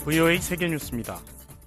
VOA 세계뉴스입니다.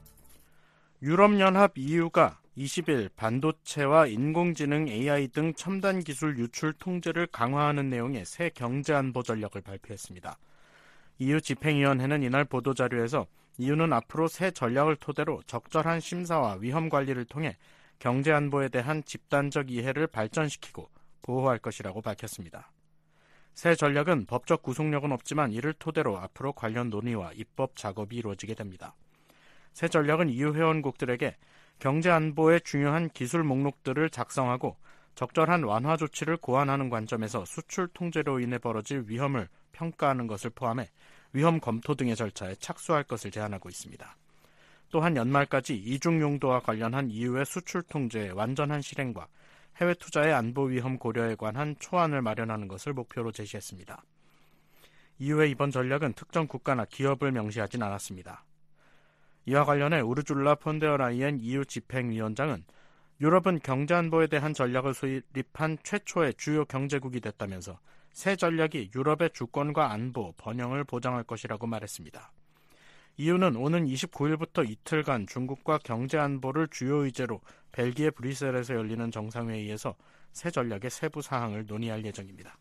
유럽연합 EU가 20일 반도체와 인공지능 AI 등 첨단 기술 유출 통제를 강화하는 내용의 새 경제안보 전략을 발표했습니다. EU 집행위원회는 이날 보도자료에서 EU는 앞으로 새 전략을 토대로 적절한 심사와 위험 관리를 통해 경제안보에 대한 집단적 이해를 발전시키고 보호할 것이라고 밝혔습니다. 새 전략은 법적 구속력은 없지만 이를 토대로 앞으로 관련 논의와 입법 작업이 이루어지게 됩니다. 새 전략은 EU 회원국들에게 경제안보의 중요한 기술 목록들을 작성하고 적절한 완화 조치를 고안하는 관점에서 수출 통제로 인해 벌어질 위험을 평가하는 것을 포함해 위험 검토 등의 절차에 착수할 것을 제안하고 있습니다. 또한 연말까지 이중 용도와 관련한 EU의 수출 통제의 완전한 실행과 해외 투자의 안보 위험 고려에 관한 초안을 마련하는 것을 목표로 제시했습니다. EU의 이번 전략은 특정 국가나 기업을 명시하진 않았습니다. 이와 관련해 우르줄라 폰데어라이엔 EU 집행위원장은 유럽은 경제안보에 대한 전략을 수립한 최초의 주요 경제국이 됐다면서 새 전략이 유럽의 주권과 안보, 번영을 보장할 것이라고 말했습니다. EU는 오는 29일부터 이틀간 중국과 경제안보를 주요 의제로 벨기에 브뤼셀에서 열리는 정상회의에서 새 전략의 세부 사항을 논의할 예정입니다.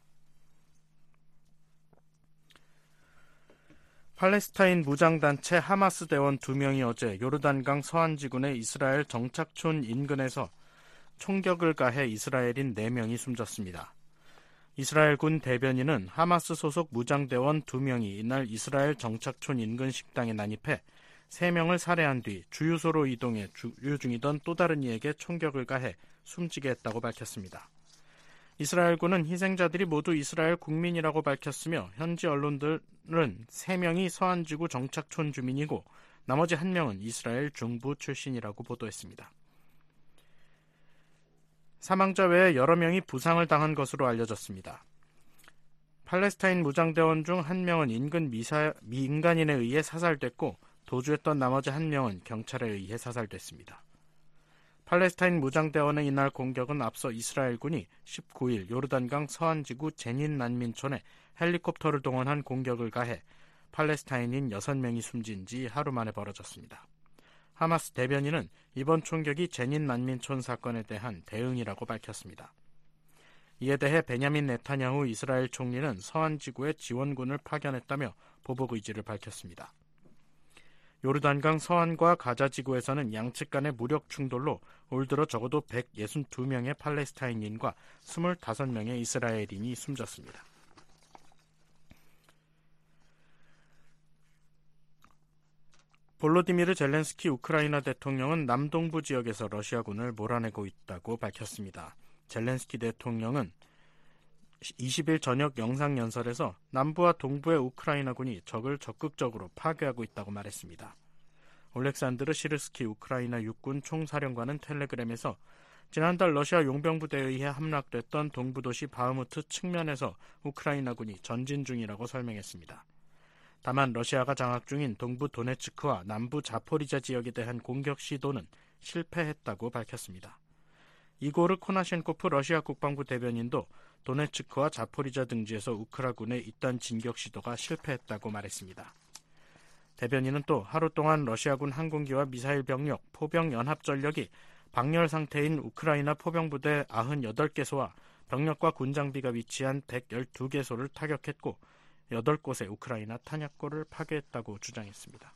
팔레스타인 무장단체 하마스 대원 2명이 어제 요르단강 서안지군의 이스라엘 정착촌 인근에서 총격을 가해 이스라엘인 4명이 숨졌습니다. 이스라엘군 대변인은 하마스 소속 무장대원 2명이 이날 이스라엘 정착촌 인근 식당에 난입해 3명을 살해한 뒤 주유소로 이동해 주유 중이던 또 다른 이에게 총격을 가해 숨지게 했다고 밝혔습니다. 이스라엘군은 희생자들이 모두 이스라엘 국민이라고 밝혔으며 현지 언론들은 3명이 서안지구 정착촌 주민이고 나머지 1명은 이스라엘 중부 출신이라고 보도했습니다. 사망자 외에 여러 명이 부상을 당한 것으로 알려졌습니다. 팔레스타인 무장대원 중 1명은 인근 민간인에 의해 사살됐고 도주했던 나머지 1명은 경찰에 의해 사살됐습니다. 팔레스타인 무장대원의 이날 공격은 앞서 이스라엘군이 19일 요르단강 서안지구 제닌 난민촌에 헬리콥터를 동원한 공격을 가해 팔레스타인인 6명이 숨진 지 하루 만에 벌어졌습니다. 하마스 대변인은 이번 총격이 제닌 난민촌 사건에 대한 대응이라고 밝혔습니다. 이에 대해 베냐민 네타냐후 이스라엘 총리는 서안지구에 지원군을 파견했다며 보복 의지를 밝혔습니다. 요르단강 서안과 가자지구에서는 양측 간의 무력 충돌로 올 들어 적어도 162명의 팔레스타인인과 25명의 이스라엘인이 숨졌습니다. 볼로디미르 젤렌스키 우크라이나 대통령은 남동부 지역에서 러시아군을 몰아내고 있다고 밝혔습니다. 젤렌스키 대통령은 20일 저녁 영상연설에서 남부와 동부의 우크라이나군이 적을 적극적으로 파괴하고 있다고 말했습니다. 올렉산드르 시르스키 우크라이나 육군 총사령관은 텔레그램에서 지난달 러시아 용병부대에 의해 함락됐던 동부도시 바흐무트 측면에서 우크라이나군이 전진 중이라고 설명했습니다. 다만 러시아가 장악 중인 동부 도네츠크와 남부 자포리자 지역에 대한 공격 시도는 실패했다고 밝혔습니다. 이고르 코나셴코프 러시아 국방부 대변인도 도네츠크와 자포리자 등지에서 우크라군의 이딴 진격 시도가 실패했다고 말했습니다. 대변인은 또 하루 동안 러시아군 항공기와 미사일 병력, 포병 연합 전력이 방열 상태인 우크라이나 포병부대 98개소와 병력과 군장비가 위치한 112개소를 타격했고 8곳의 우크라이나 탄약고를 파괴했다고 주장했습니다.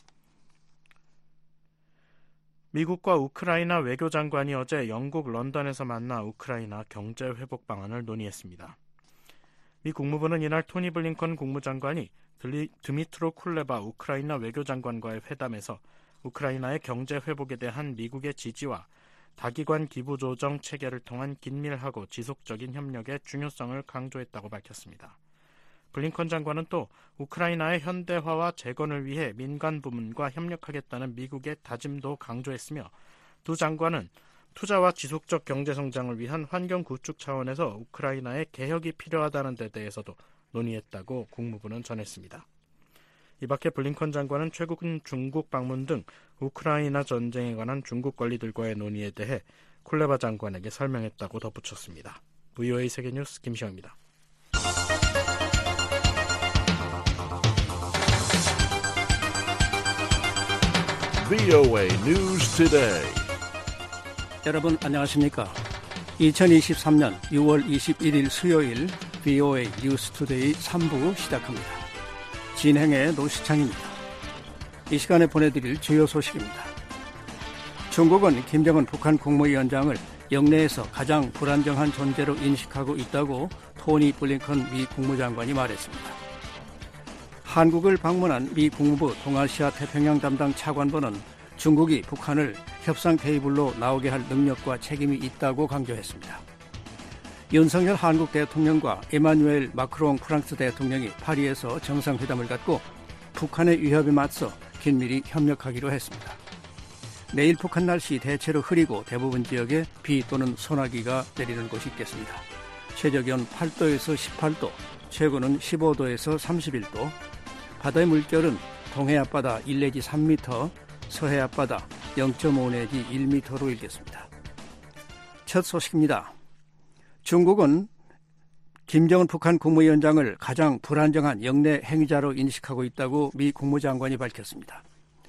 미국과 우크라이나 외교장관이 어제 영국 런던에서 만나 우크라이나 경제회복 방안을 논의했습니다. 미 국무부는 이날 토니 블링컨 국무장관이 드미트로 쿨레바 우크라이나 외교장관과의 회담에서 우크라이나의 경제회복에 대한 미국의 지지와 다기관 기부조정 체계를 통한 긴밀하고 지속적인 협력의 중요성을 강조했다고 밝혔습니다. 블링컨 장관은 또 우크라이나의 현대화와 재건을 위해 민간 부문과 협력하겠다는 미국의 다짐도 강조했으며 두 장관은 투자와 지속적 경제성장을 위한 환경 구축 차원에서 우크라이나의 개혁이 필요하다는 데 대해서도 논의했다고 국무부는 전했습니다. 이 밖에 블링컨 장관은 최근 중국 방문 등 우크라이나 전쟁에 관한 중국 관리들과의 논의에 대해 쿨레바 장관에게 설명했다고 덧붙였습니다. VOA 세계뉴스 김시영입니다. VOA News Today. 여러분 안녕하십니까? 2023년 6월 21일 수요일 VOA 뉴스 투데이 3부 시작합니다. 진행의 노시창입니다. 이 시간에 보내드릴 주요 소식입니다. 중국은 김정은 북한 국무위원장을 영내에서 가장 불안정한 존재로 인식하고 있다고 토니 블링컨 미 국무장관이 말했습니다. 한국을 방문한 미 국무부 동아시아 태평양 담당 차관보는 중국이 북한을 협상 테이블로 나오게 할 능력과 책임이 있다고 강조했습니다. 윤석열 한국 대통령과 에마뉴엘 마크롱 프랑스 대통령이 파리에서 정상회담을 갖고 북한의 위협에 맞서 긴밀히 협력하기로 했습니다. 내일 북한 날씨 대체로 흐리고 대부분 지역에 비 또는 소나기가 내리는 곳이 있겠습니다. 최저기온 8도에서 18도, 최고는 15도에서 31도, 바다의 물결은 동해 앞바다 1 내지 3m, 서해 앞바다 0.5 내지 1m로 일겠습니다. 첫 소식입니다. 중국은 김정은 북한 국무위원장을 가장 불안정한 영내 행위자로 인식하고 있다고 미 국무장관이 밝혔습니다.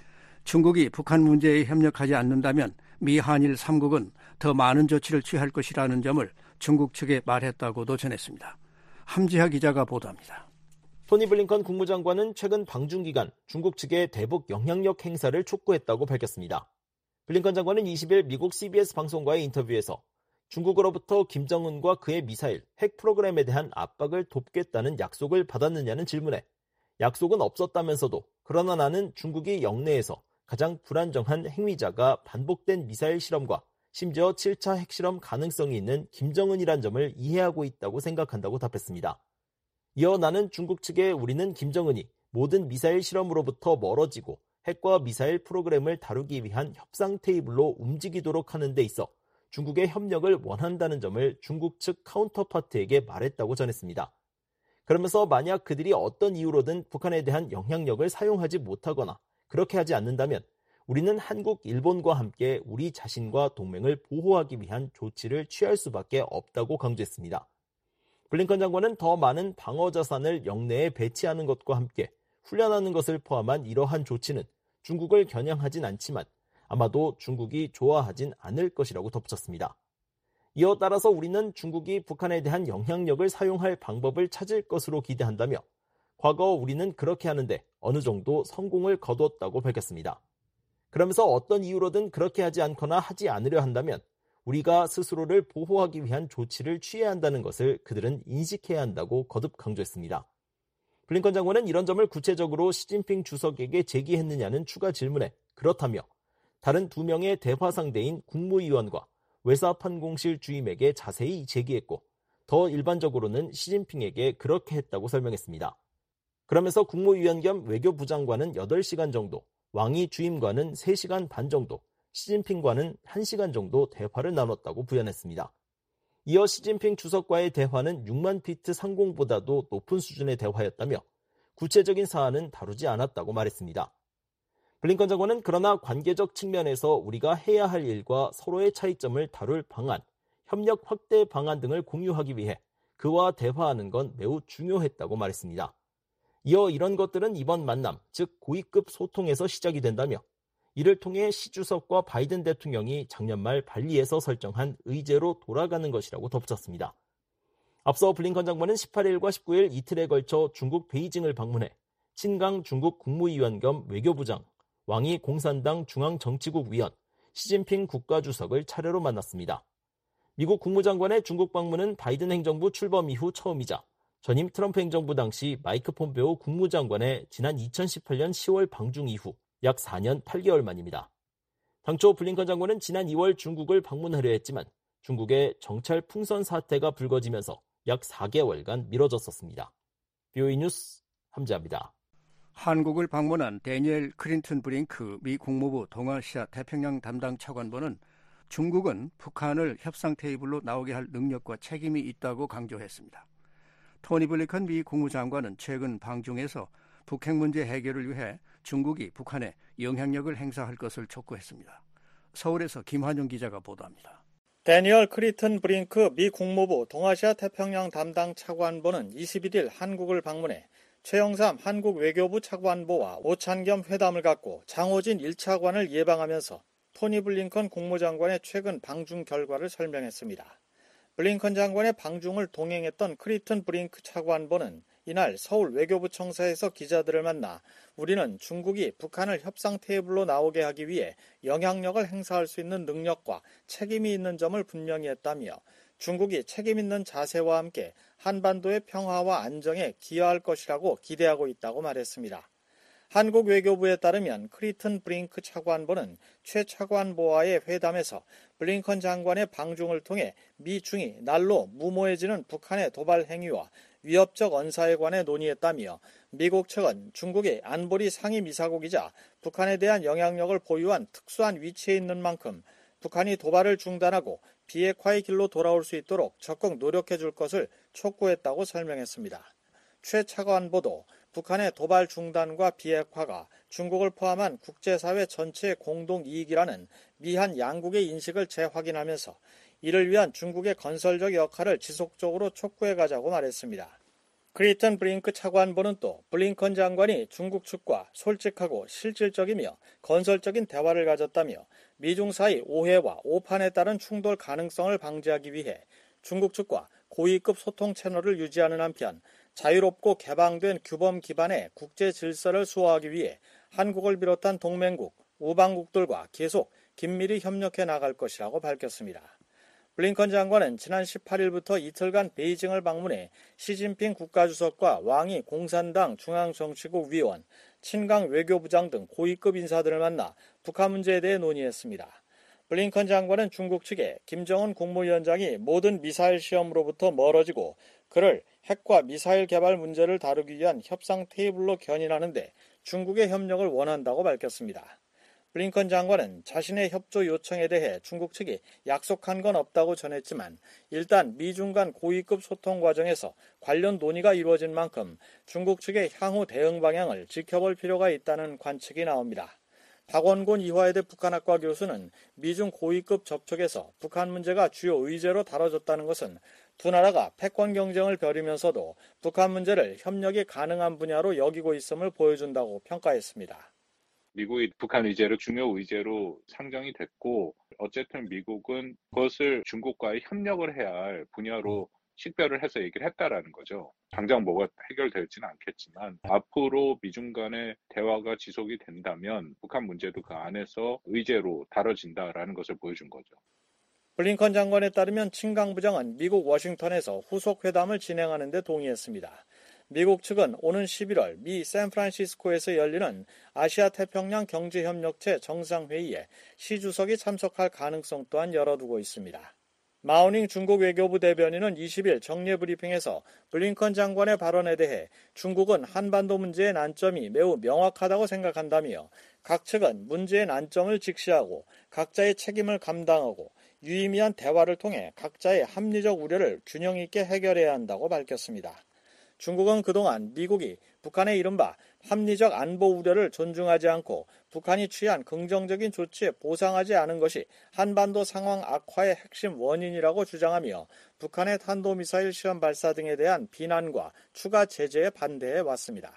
중국이 북한 문제에 협력하지 않는다면 미 한일 3국은 더 많은 조치를 취할 것이라는 점을 중국 측에 말했다고도 전했습니다. 함지하 기자가 보도합니다. 토니 블링컨 국무장관은 최근 방중 기간 중국 측의 대북 영향력 행사를 촉구했다고 밝혔습니다. 블링컨 장관은 20일 미국 CBS 방송과의 인터뷰에서 중국으로부터 김정은과 그의 미사일, 핵 프로그램에 대한 압박을 돕겠다는 약속을 받았느냐는 질문에 약속은 없었다면서도 그러나 나는 중국이 영내에서 가장 불안정한 행위자가 반복된 미사일 실험과 심지어 7차 핵실험 가능성이 있는 김정은이란 점을 이해하고 있다고 생각한다고 답했습니다. 이어 나는 중국 측에 우리는 김정은이 모든 미사일 실험으로부터 멀어지고 핵과 미사일 프로그램을 다루기 위한 협상 테이블로 움직이도록 하는 데 있어 중국의 협력을 원한다는 점을 중국 측 카운터파트에게 말했다고 전했습니다. 그러면서 만약 그들이 어떤 이유로든 북한에 대한 영향력을 사용하지 못하거나 그렇게 하지 않는다면 우리는 한국, 일본과 함께 우리 자신과 동맹을 보호하기 위한 조치를 취할 수밖에 없다고 강조했습니다. 블링컨 장관은 더 많은 방어 자산을 영내에 배치하는 것과 함께 훈련하는 것을 포함한 이러한 조치는 중국을 겨냥하진 않지만 아마도 중국이 좋아하진 않을 것이라고 덧붙였습니다. 이어 따라서 우리는 중국이 북한에 대한 영향력을 사용할 방법을 찾을 것으로 기대한다며 과거 우리는 그렇게 하는데 어느 정도 성공을 거두었다고 밝혔습니다. 그러면서 어떤 이유로든 그렇게 하지 않거나 하지 않으려 한다면 우리가 스스로를 보호하기 위한 조치를 취해야 한다는 것을 그들은 인식해야 한다고 거듭 강조했습니다. 블링컨 장관은 이런 점을 구체적으로 시진핑 주석에게 제기했느냐는 추가 질문에 그렇다며 다른 2명의 대화 상대인 국무위원과 외사판공실 주임에게 자세히 제기했고 더 일반적으로는 시진핑에게 그렇게 했다고 설명했습니다. 그러면서 국무위원 겸 외교부장과는 8시간 정도, 왕이 주임과는 3시간 반 정도, 시진핑과는 1시간 정도 대화를 나눴다고 부연했습니다. 이어 시진핑 주석과의 대화는 6만 피트 상공보다도 높은 수준의 대화였다며 구체적인 사안은 다루지 않았다고 말했습니다. 블링컨 장관은 그러나 관계적 측면에서 우리가 해야 할 일과 서로의 차이점을 다룰 방안, 협력 확대 방안 등을 공유하기 위해 그와 대화하는 건 매우 중요했다고 말했습니다. 이어 이런 것들은 이번 만남, 즉 고위급 소통에서 시작이 된다며 이를 통해 시 주석과 바이든 대통령이 작년 말 발리에서 설정한 의제로 돌아가는 것이라고 덧붙였습니다. 앞서 블링컨 장관은 18일과 19일 이틀에 걸쳐 중국 베이징을 방문해 친강 중국 국무위원 겸 외교부장, 왕이 공산당 중앙정치국 위원, 시진핑 국가주석을 차례로 만났습니다. 미국 국무장관의 중국 방문은 바이든 행정부 출범 이후 처음이자 전임 트럼프 행정부 당시 마이크 폼페오 국무장관의 지난 2018년 10월 방중 이후 약 4년 8개월 만입니다. 당초 블링컨 장관은 지난 2월 중국을 방문하려 했지만 중국의 정찰 풍선 사태가 불거지면서 약 4개월간 미뤄졌었습니다. VOA 뉴스 함재합니다. 한국을 방문한 데니엘 클린턴 브링크 미 국무부 동아시아 태평양 담당 차관보는 중국은 북한을 협상 테이블로 나오게 할 능력과 책임이 있다고 강조했습니다. 토니 블링컨 미 국무장관은 최근 방중에서 북핵 문제 해결을 위해 중국이 북한에 영향력을 행사할 것을 촉구했습니다. 서울에서 김환영 기자가 보도합니다. 데니얼 클린턴 브링크 미 국무부 동아시아 태평양 담당 차관보는 21일 한국을 방문해 최영삼 한국 외교부 차관보와 오찬겸 회담을 갖고 장호진 1차관을 예방하면서 토니 블링컨 국무장관의 최근 방중 결과를 설명했습니다. 블링컨 장관의 방중을 동행했던 크리튼 브링크 차관보는 이날 서울 외교부 청사에서 기자들을 만나 우리는 중국이 북한을 협상 테이블로 나오게 하기 위해 영향력을 행사할 수 있는 능력과 책임이 있는 점을 분명히 했다며 중국이 책임 있는 자세와 함께 한반도의 평화와 안정에 기여할 것이라고 기대하고 있다고 말했습니다. 한국 외교부에 따르면 크리튼 브링크 차관보는 최 차관보와의 회담에서 블링컨 장관의 방중을 통해 미중이 날로 무모해지는 북한의 도발 행위와 위협적 언사에 관해 논의했다며 미국 측은 중국의 안보리 상임이사국이자 북한에 대한 영향력을 보유한 특수한 위치에 있는 만큼 북한이 도발을 중단하고 비핵화의 길로 돌아올 수 있도록 적극 노력해 줄 것을 촉구했다고 설명했습니다. 최 차관보도 북한의 도발 중단과 비핵화가 중국을 포함한 국제사회 전체의 공동 이익이라는 미한 양국의 인식을 재확인하면서 이를 위한 중국의 건설적 역할을 지속적으로 촉구해 가자고 말했습니다. 크리튼 브링크 차관보는 또 블링컨 장관이 중국 측과 솔직하고 실질적이며 건설적인 대화를 가졌다며 미중 사이 오해와 오판에 따른 충돌 가능성을 방지하기 위해 중국 측과 고위급 소통 채널을 유지하는 한편 자유롭고 개방된 규범 기반의 국제 질서를 수호하기 위해 한국을 비롯한 동맹국, 우방국들과 계속 긴밀히 협력해 나갈 것이라고 밝혔습니다. 블링컨 장관은 지난 18일부터 이틀간 베이징을 방문해 시진핑 국가주석과 왕이 공산당 중앙정치국 위원, 친강 외교부장 등 고위급 인사들을 만나 북한 문제에 대해 논의했습니다. 블링컨 장관은 중국 측에 김정은 국무위원장이 모든 미사일 시험으로부터 멀어지고 그를 핵과 미사일 개발 문제를 다루기 위한 협상 테이블로 견인하는 데 중국의 협력을 원한다고 밝혔습니다. 블링컨 장관은 자신의 협조 요청에 대해 중국 측이 약속한 건 없다고 전했지만 일단 미중 간 고위급 소통 과정에서 관련 논의가 이루어진 만큼 중국 측의 향후 대응 방향을 지켜볼 필요가 있다는 관측이 나옵니다. 박원곤 이화여대 북한학과 교수는 미중 고위급 접촉에서 북한 문제가 주요 의제로 다뤄졌다는 것은 두 나라가 패권 경쟁을 벌이면서도 북한 문제를 협력이 가능한 분야로 여기고 있음을 보여준다고 평가했습니다. 미국이 북한 의제를 중요 의제로 상정이 됐고 어쨌든 미국은 그것을 중국과의 협력을 해야 할 분야로 식별을 해서 얘기를 했다라는 거죠. 당장 뭐가 해결될지는 않겠지만 앞으로 미중 간의 대화가 지속이 된다면 북한 문제도 그 안에서 의제로 다뤄진다라는 것을 보여준 거죠. 블링컨 장관에 따르면 친강 부장은 미국 워싱턴에서 후속 회담을 진행하는 데 동의했습니다. 미국 측은 오는 11월 미 샌프란시스코에서 열리는 아시아 태평양 경제협력체 정상회의에 시 주석이 참석할 가능성 또한 열어두고 있습니다. 마오닝 중국 외교부 대변인은 20일 정례 브리핑에서 블링컨 장관의 발언에 대해 중국은 한반도 문제의 난점이 매우 명확하다고 생각한다며 각 측은 문제의 난점을 직시하고 각자의 책임을 감당하고 유의미한 대화를 통해 각자의 합리적 우려를 균형 있게 해결해야 한다고 밝혔습니다. 중국은 그동안 미국이 북한의 이른바 합리적 안보 우려를 존중하지 않고 북한이 취한 긍정적인 조치에 보상하지 않은 것이 한반도 상황 악화의 핵심 원인이라고 주장하며 북한의 탄도미사일 시험 발사 등에 대한 비난과 추가 제재에 반대해 왔습니다.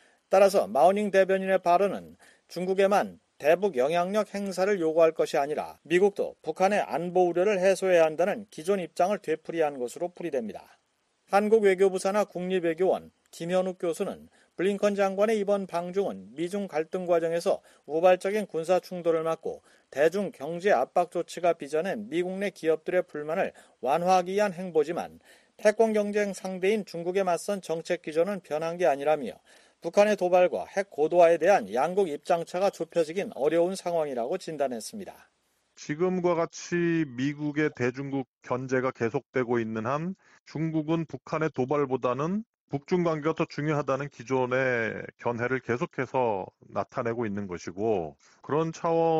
따라서 마오닝 대변인의 발언은 중국에만 대북 영향력 행사를 요구할 것이 아니라 미국도 북한의 안보 우려를 해소해야 한다는 기존 입장을 되풀이한 것으로 풀이됩니다. 한국 외교부 산하 국립외교원 김현욱 교수는 블링컨 장관의 이번 방중은 미중 갈등 과정에서 우발적인 군사 충돌을 막고 대중 경제 압박 조치가 빚어낸 미국 내 기업들의 불만을 완화하기 위한 행보지만 패권 경쟁 상대인 중국에 맞선 정책 기조는 변한 게 아니라며 북한의 도발과 핵 고도화에 대한 양국 입장차가 좁혀지긴 어려운 상황이라고 진단했습니다. 지금과 같이 미국의 대중국 견제가 계속되고 있는 한 중국은 북한의 도발보다는 북중 관계가 더 중요하다는 기존의 견해를 계속해서 나타내고 있는 것이고 그런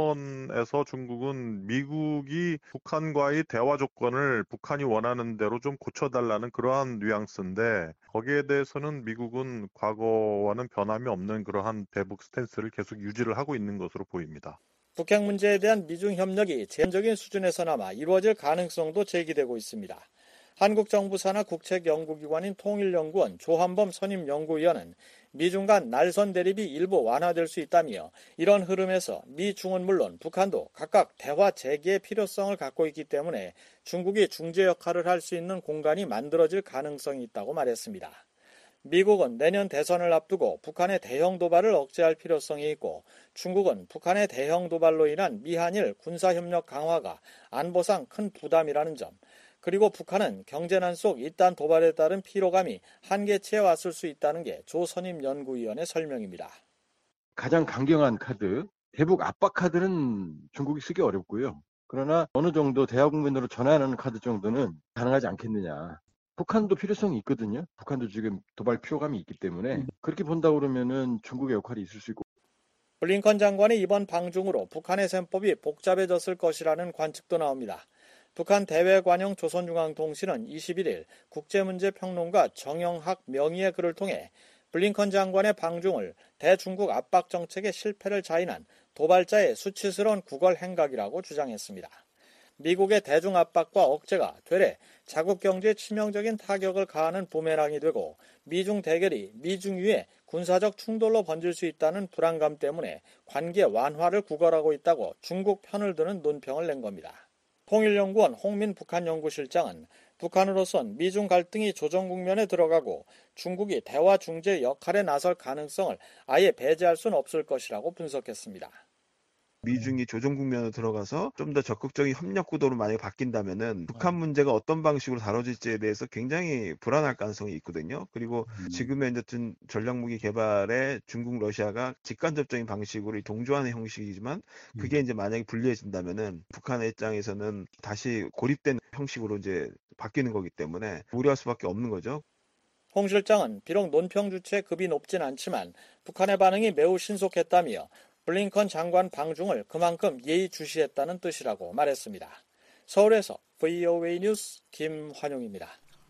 차원에서 중국은 미국이 북한과의 대화 조건을 북한이 원하는 대로 좀 고쳐달라는 그러한 뉘앙스인데 거기에 대해서는 미국은 과거와는 변함이 없는 그러한 대북 스탠스를 계속 유지를 하고 있는 것으로 보입니다. 북핵 문제에 대한 미중 협력이 제한적인 수준에서나마 이루어질 가능성도 제기되고 있습니다. 한국 정부 산하 국책연구기관인 통일연구원 조한범 선임연구위원은 미중 간 날선 대립이 일부 완화될 수 있다며 이런 흐름에서 미중은 물론 북한도 각각 대화 재개의 필요성을 갖고 있기 때문에 중국이 중재 역할을 할 수 있는 공간이 만들어질 가능성이 있다고 말했습니다. 미국은 내년 대선을 앞두고 북한의 대형 도발을 억제할 필요성이 있고 중국은 북한의 대형 도발로 인한 미한일 군사협력 강화가 안보상 큰 부담이라는 점, 그리고 북한은 경제난 속 이딴 도발에 따른 피로감이 한계치에 왔을 수 있다는 게 조 선임 연구위원의 설명입니다. 가장 강경한 카드, 대북 압박 카드는 중국이 쓰기 어렵고요. 그러나 어느 정도 대화 국면으로 전환하는 카드 정도는 가능하지 않겠느냐. 북한도 필요성이 있거든요. 북한도 지금 도발 피로감이 있기 때문에 그렇게 본다 그러면은 중국의 역할이 있을 수 있고. 블링컨 장관의 이번 방중으로 북한의 셈법이 복잡해졌을 것이라는 관측도 나옵니다. 북한 대외관용 조선중앙통신은 21일 국제문제평론가 정영학 명의의 글을 통해 블링컨 장관의 방중을 대중국 압박 정책의 실패를 자인한 도발자의 수치스러운 구걸 행각이라고 주장했습니다. 미국의 대중 압박과 억제가 되레 자국 경제에 치명적인 타격을 가하는 부메랑이 되고 미중 대결이 미중유의 군사적 충돌로 번질 수 있다는 불안감 때문에 관계 완화를 구걸하고 있다고 중국 편을 드는 논평을 낸 겁니다. 통일연구원 홍민 북한연구실장은 북한으로선 미중 갈등이 조정 국면에 들어가고 중국이 대화 중재 역할에 나설 가능성을 아예 배제할 수는 없을 것이라고 분석했습니다. 미중이 조정 국면으로 들어가서 좀 더 적극적인 협력 구도로 만약에 바뀐다면은 북한 문제가 어떤 방식으로 다뤄질지에 대해서 굉장히 불안할 가능성이 있거든요. 그리고 지금의 어쨌든 전략무기 개발에 중국, 러시아가 직간접적인 방식으로 동조하는 형식이지만 그게 이제 만약에 불리해진다면은 북한의 입장에서는 다시 고립된 형식으로 이제 바뀌는 거기 때문에 우려할 수밖에 없는 거죠. 홍 실장은 비록 논평 주체의 급이 높진 않지만 북한의 반응이 매우 신속했다며 블링컨 장관 방중을 그만큼 예의주시했다는 뜻이라고 말했습니다. 서울에서 VOA 뉴스 김환용입니다.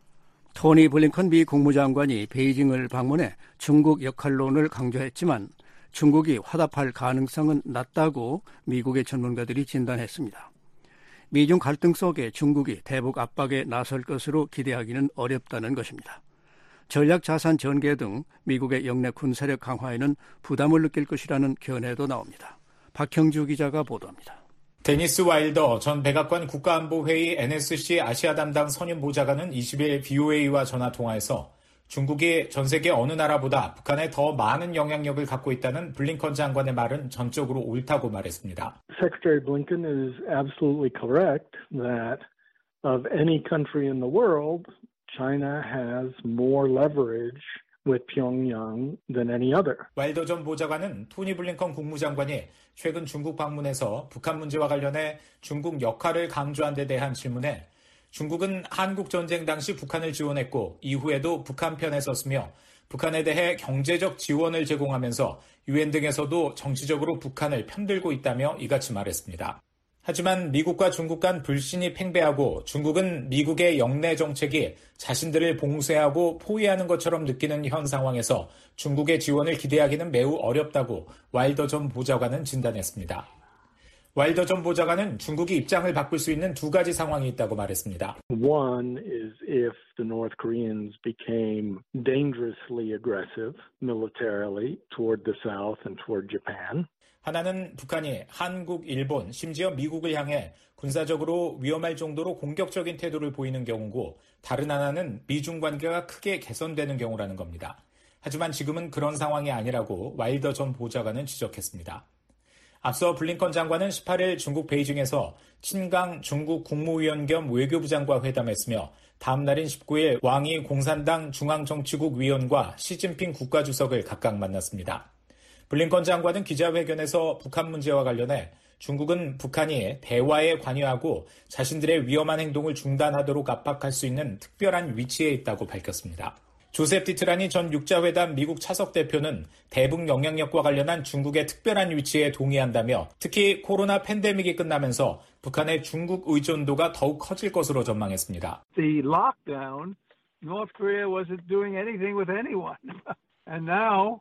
토니 블링컨 미 국무장관이 베이징을 방문해 중국 역할론을 강조했지만 중국이 화답할 가능성은 낮다고 미국의 전문가들이 진단했습니다. 미중 갈등 속에 중국이 대북 압박에 나설 것으로 기대하기는 어렵다는 것입니다. 전략자산 전개 등 미국의 역내 군사력 강화에는 부담을 느낄 것이라는 견해도 나옵니다. 박형주 기자가 보도합니다. 데니스 와일더 전 백악관 국가안보회의 NSC 아시아 담당 선임보좌관은 20일 VOA와 전화통화에서 중국이 전 세계 어느 나라보다 북한에 더 많은 영향력을 갖고 있다는 블링컨 장관의 말은 전적으로 옳다고 말했습니다. Secretary Blinken is absolutely correct that of any country in the world, China has more leverage with Pyongyang than any other. 와일더 전 보좌관은 토니 블링컨 국무장관이 최근 중국 방문에서 북한 문제와 관련해 중국 역할을 강조한 데 대한 질문에 중국은 한국 전쟁 당시 북한을 지원했고 이후에도 북한 편에 섰으며 북한에 대해 경제적 지원을 제공하면서 유엔 등에서도 정치적으로 북한을 편들고 있다며 이같이 말했습니다. 하지만 미국과 중국 간 불신이 팽배하고 중국은 미국의 역내 정책이 자신들을 봉쇄하고 포위하는 것처럼 느끼는 현 상황에서 중국의 지원을 기대하기는 매우 어렵다고 와일더 전 보좌관은 진단했습니다. 와일더 전 보좌관은 중국이 입장을 바꿀 수 있는 두 가지 상황이 있다고 말했습니다. One is if the North Koreans became dangerously aggressive militarily toward the South and toward Japan. 하나는 북한이 한국, 일본, 심지어 미국을 향해 군사적으로 위험할 정도로 공격적인 태도를 보이는 경우고 다른 하나는 미중 관계가 크게 개선되는 경우라는 겁니다. 하지만 지금은 그런 상황이 아니라고 와일더 전 보좌관은 지적했습니다. 앞서 블링컨 장관은 18일 중국 베이징에서 친강 중국 국무위원 겸 외교부장과 회담했으며 다음 날인 19일 왕이 공산당 중앙정치국 위원과 시진핑 국가주석을 각각 만났습니다. 블링컨 장관은 기자회견에서 북한 문제와 관련해 중국은 북한이 대화에 관여하고 자신들의 위험한 행동을 중단하도록 압박할 수 있는 특별한 위치에 있다고 밝혔습니다. 조셉 디트라니 전 육자회담 미국 차석 대표는 대북 영향력과 관련한 중국의 특별한 위치에 동의한다며 특히 코로나 팬데믹이 끝나면서 북한의 중국 의존도가 더욱 커질 것으로 전망했습니다. The lockdown, North Korea wasn't doing anything with anyone. And now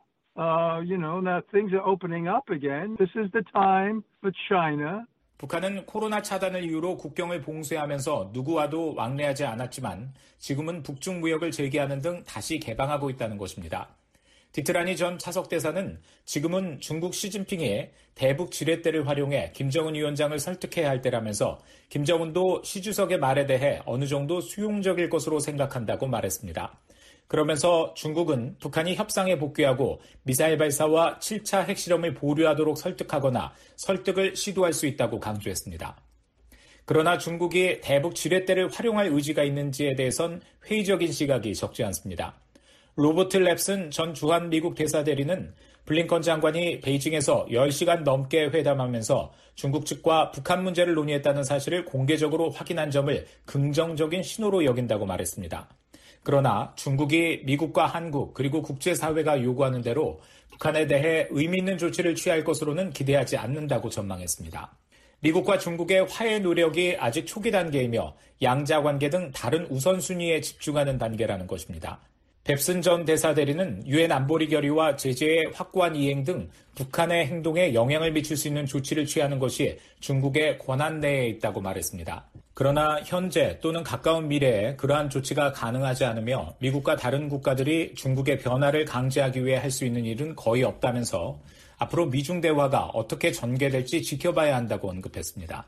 now things are opening up again. This is the time for China. 북한은 코로나 차단을 이유로 국경을 봉쇄하면서 누구와도 왕래하지 않았지만 지금은 북중 무역을 재개하는 등 다시 개방하고 있다는 것입니다. 디트라니 전 차석 대사는 지금은 중국 시진핑이 대북 지렛대를 활용해 김정은 위원장을 설득해야 할 때라면서 김정은도 시 주석의 말에 대해 어느 정도 수용적일 것으로 생각한다고 말했습니다. 그러면서 중국은 북한이 협상에 복귀하고 미사일 발사와 7차 핵실험을 보류하도록 설득하거나 설득을 시도할 수 있다고 강조했습니다. 그러나 중국이 대북 지렛대를 활용할 의지가 있는지에 대해선 회의적인 시각이 적지 않습니다. 로버트 랩슨 전 주한 미국 대사대리는 블링컨 장관이 베이징에서 10시간 넘게 회담하면서 중국 측과 북한 문제를 논의했다는 사실을 공개적으로 확인한 점을 긍정적인 신호로 여긴다고 말했습니다. 그러나 중국이 미국과 한국 그리고 국제사회가 요구하는 대로 북한에 대해 의미 있는 조치를 취할 것으로는 기대하지 않는다고 전망했습니다. 미국과 중국의 화해 노력이 아직 초기 단계이며 양자 관계 등 다른 우선순위에 집중하는 단계라는 것입니다. 뱁슨 전 대사대리는 유엔 안보리 결의와 제재의 확고한 이행 등 북한의 행동에 영향을 미칠 수 있는 조치를 취하는 것이 중국의 권한 내에 있다고 말했습니다. 그러나 현재 또는 가까운 미래에 그러한 조치가 가능하지 않으며 미국과 다른 국가들이 중국의 변화를 강제하기 위해 할 수 있는 일은 거의 없다면서 앞으로 미중 대화가 어떻게 전개될지 지켜봐야 한다고 언급했습니다.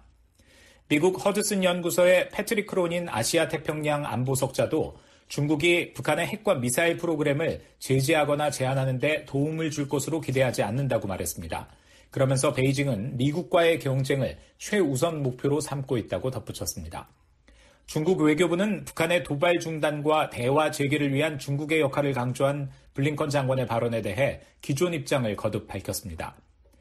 미국 허드슨 연구소의 패트릭 크로닌 아시아 태평양 안보석자도 중국이 북한의 핵과 미사일 프로그램을 제재하거나 제한하는 데 도움을 줄 것으로 기대하지 않는다고 말했습니다. 그러면서 베이징은 미국과의 경쟁을 최우선 목표로 삼고 있다고 덧붙였습니다. 중국 외교부는 북한의 도발 중단과 대화 재개를 위한 중국의 역할을 강조한 블링컨 장관의 발언에 대해 기존 입장을 거듭 밝혔습니다.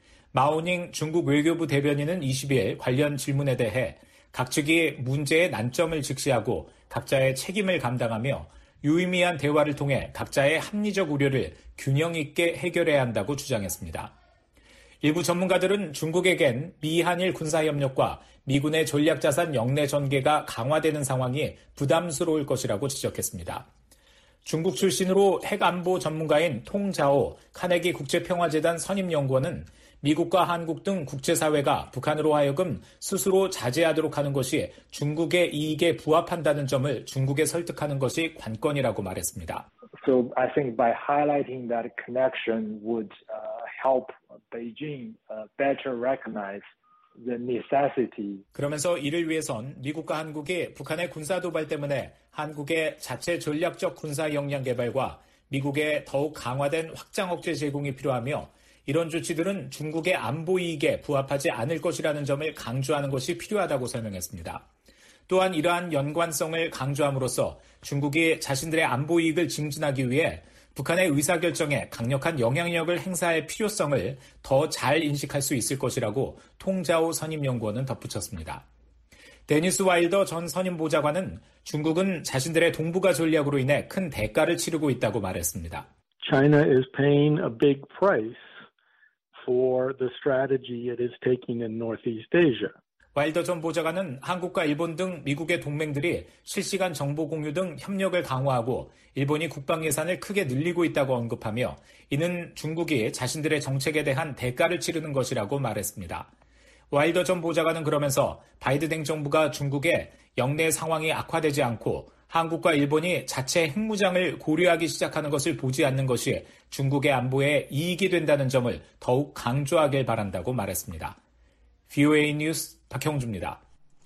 마오닝 중국 외교부 대변인은 22일 관련 질문에 대해 각 측이 문제의 난점을 직시하고 각자의 책임을 감당하며 유의미한 대화를 통해 각자의 합리적 우려를 균형 있게 해결해야 한다고 주장했습니다. 일부 전문가들은 중국에겐 미한일 군사협력과 미군의 전략자산 영내 전개가 강화되는 상황이 부담스러울 것이라고 지적했습니다. 중국 출신으로 핵안보 전문가인 통자오 카네기 국제평화재단 선임연구원은 미국과 한국 등 국제사회가 북한으로 하여금 스스로 자제하도록 하는 것이 중국의 이익에 부합한다는 점을 중국에 설득하는 것이 관건이라고 말했습니다. So I think by highlighting that connection would help Beijing better recognize the necessity. 그러면서 이를 위해선 미국과 한국이 북한의 군사도발 때문에 한국의 자체 전략적 군사 역량 개발과 미국의 더욱 강화된 확장 억제 제공이 필요하며 이런 조치들은 중국의 안보 이익에 부합하지 않을 것이라는 점을 강조하는 것이 필요하다고 설명했습니다. 또한 이러한 연관성을 강조함으로써 중국이 자신들의 안보 이익을 증진하기 위해 북한의 의사결정에 강력한 영향력을 행사할 필요성을 더 잘 인식할 수 있을 것이라고 통자오 선임연구원은 덧붙였습니다. 데니스 와일더 전 선임보좌관은 중국은 자신들의 동북아 전략으로 인해 큰 대가를 치르고 있다고 말했습니다. China is paying a big price for the strategy it is taking in Northeast Asia. 와일더 전 보좌관은 한국과 일본 등 미국의 동맹들이 실시간 정보 공유 등 협력을 강화하고 일본이 국방 예산을 크게 늘리고 있다고 언급하며 이는 중국이 자신들의 정책에 대한 대가를 치르는 것이라고 말했습니다. 와일더 전 보좌관은 그러면서 바이든 행정부가 중국의 영내 상황이 악화되지 않고 한국과 일본이 자체 핵무장을 고려하기 시작하는 것을 보지 않는 것이 중국의 안보에 이익이 된다는 점을 더욱 강조하길 바란다고 말했습니다. VOA 뉴스 박형주입니다.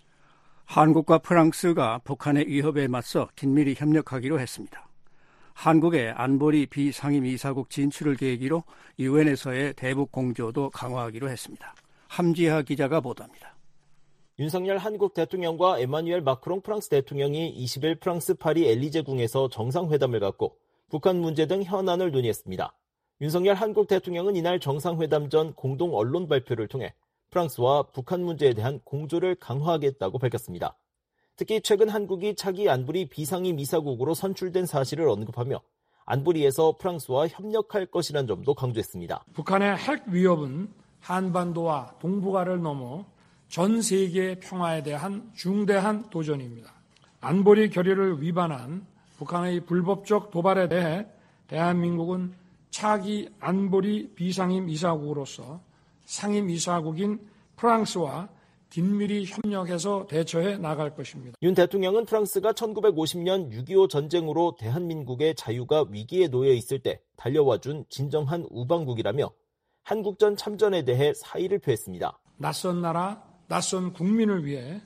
한국과 프랑스가 북한의 위협에 맞서 긴밀히 협력하기로 했습니다. 한국의 안보리 비상임이사국 진출을 계기로 유엔에서의 대북 공조도 강화하기로 했습니다. 함지하 기자가 보도합니다. 윤석열 한국 대통령과 에마뉘엘 마크롱 프랑스 대통령이 20일 프랑스 파리 엘리제궁에서 정상회담을 갖고 북한 문제 등 현안을 논의했습니다. 윤석열 한국 대통령은 이날 정상회담 전 공동 언론 발표를 통해 프랑스와 북한 문제에 대한 공조를 강화하겠다고 밝혔습니다. 특히 최근 한국이 차기 안보리 비상임 이사국으로 선출된 사실을 언급하며 안보리에서 프랑스와 협력할 것이라는 점도 강조했습니다. 북한의 핵 위협은 한반도와 동북아를 넘어 전 세계의 평화에 대한 중대한 도전입니다. 안보리 결의를 위반한 북한의 불법적 도발에 대해 대한민국은 차기 안보리 비상임 이사국으로서 상임 이사국인 프랑스와 긴밀히 협력해서 대처해 나갈 것입니다. 윤 대통령은 프랑스가 1950년 6.25 전쟁으로 대한민국의 자유가 위기에 놓여 있을 때 달려와준 진정한 우방국이라며 한국전 참전에 대해 사의를 표했습니다. 낯선 나라, 낯선 국민을 위해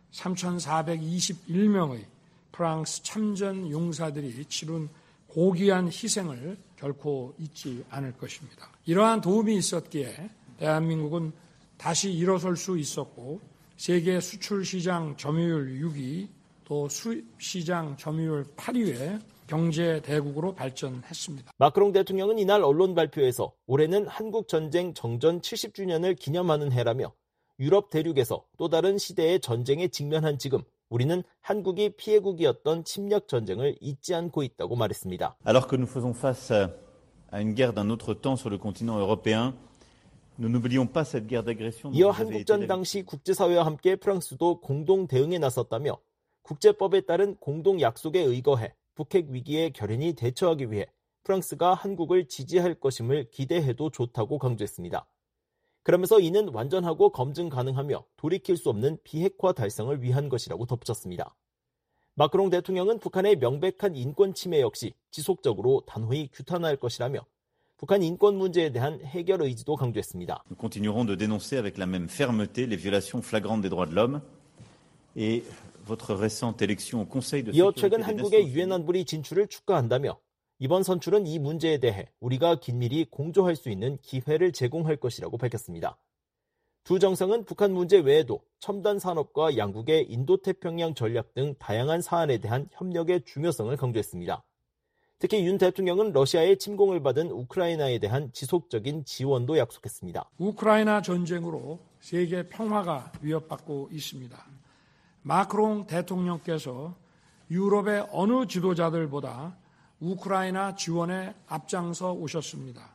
3,421명의 프랑스 참전 용사들이 치룬 고귀한 희생을 결코 잊지 않을 것입니다. 이러한 도움이 있었기에 대한민국은 다시 일어설 수 있었고 세계 수출 시장 점유율 6위, 또 수입 시장 점유율 8위의 경제 대국으로 발전했습니다. 마크롱 대통령은 이날 언론 발표에서 올해는 한국 전쟁 정전 70주년을 기념하는 해라며 유럽 대륙에서 또 다른 시대의 전쟁에 직면한 지금 우리는 한국이 피해국이었던 침략 전쟁을 잊지 않고 있다고 말했습니다. Alors que nous faisons face à une guerre d'un autre temps sur le continent européen, nous n'oublions pas cette guerre d'agression. 이어 한국전 당시 국제사회와 함께 프랑스도 공동 대응에 나섰다며 국제법에 따른 공동 약속에 의거해 북핵 위기에 결연히 대처하기 위해 프랑스가 한국을 지지할 것임을 기대해도 좋다고 강조했습니다. 그러면서 이는 완전하고 검증 가능하며 돌이킬 수 없는 비핵화 달성을 위한 것이라고 덧붙였습니다. 마크롱 대통령은 북한의 명백한 인권 침해 역시 지속적으로 단호히 규탄할 것이라며 북한 인권 문제에 대한 해결 의지도 강조했습니다. Nous continuerons de dénoncer avec la même fermeté les violations flagrantes des droits de l'homme et votre récente élection au Conseil de sécurité des 이어 최근 Nations 한국의 유엔 안보리 진출을 축하한다며 이번 선출은 이 문제에 대해 우리가 긴밀히 공조할 수 있는 기회를 제공할 것이라고 밝혔습니다. 두 정상은 북한 문제 외에도 첨단 산업과 양국의 인도태평양 전략 등 다양한 사안에 대한 협력의 중요성을 강조했습니다. 특히 윤 대통령은 러시아의 침공을 받은 우크라이나에 대한 지속적인 지원도 약속했습니다. 우크라이나 전쟁으로 세계 평화가 위협받고 있습니다. 마크롱 대통령께서 유럽의 어느 지도자들보다 우크라이나 지원에 앞장서 오셨습니다.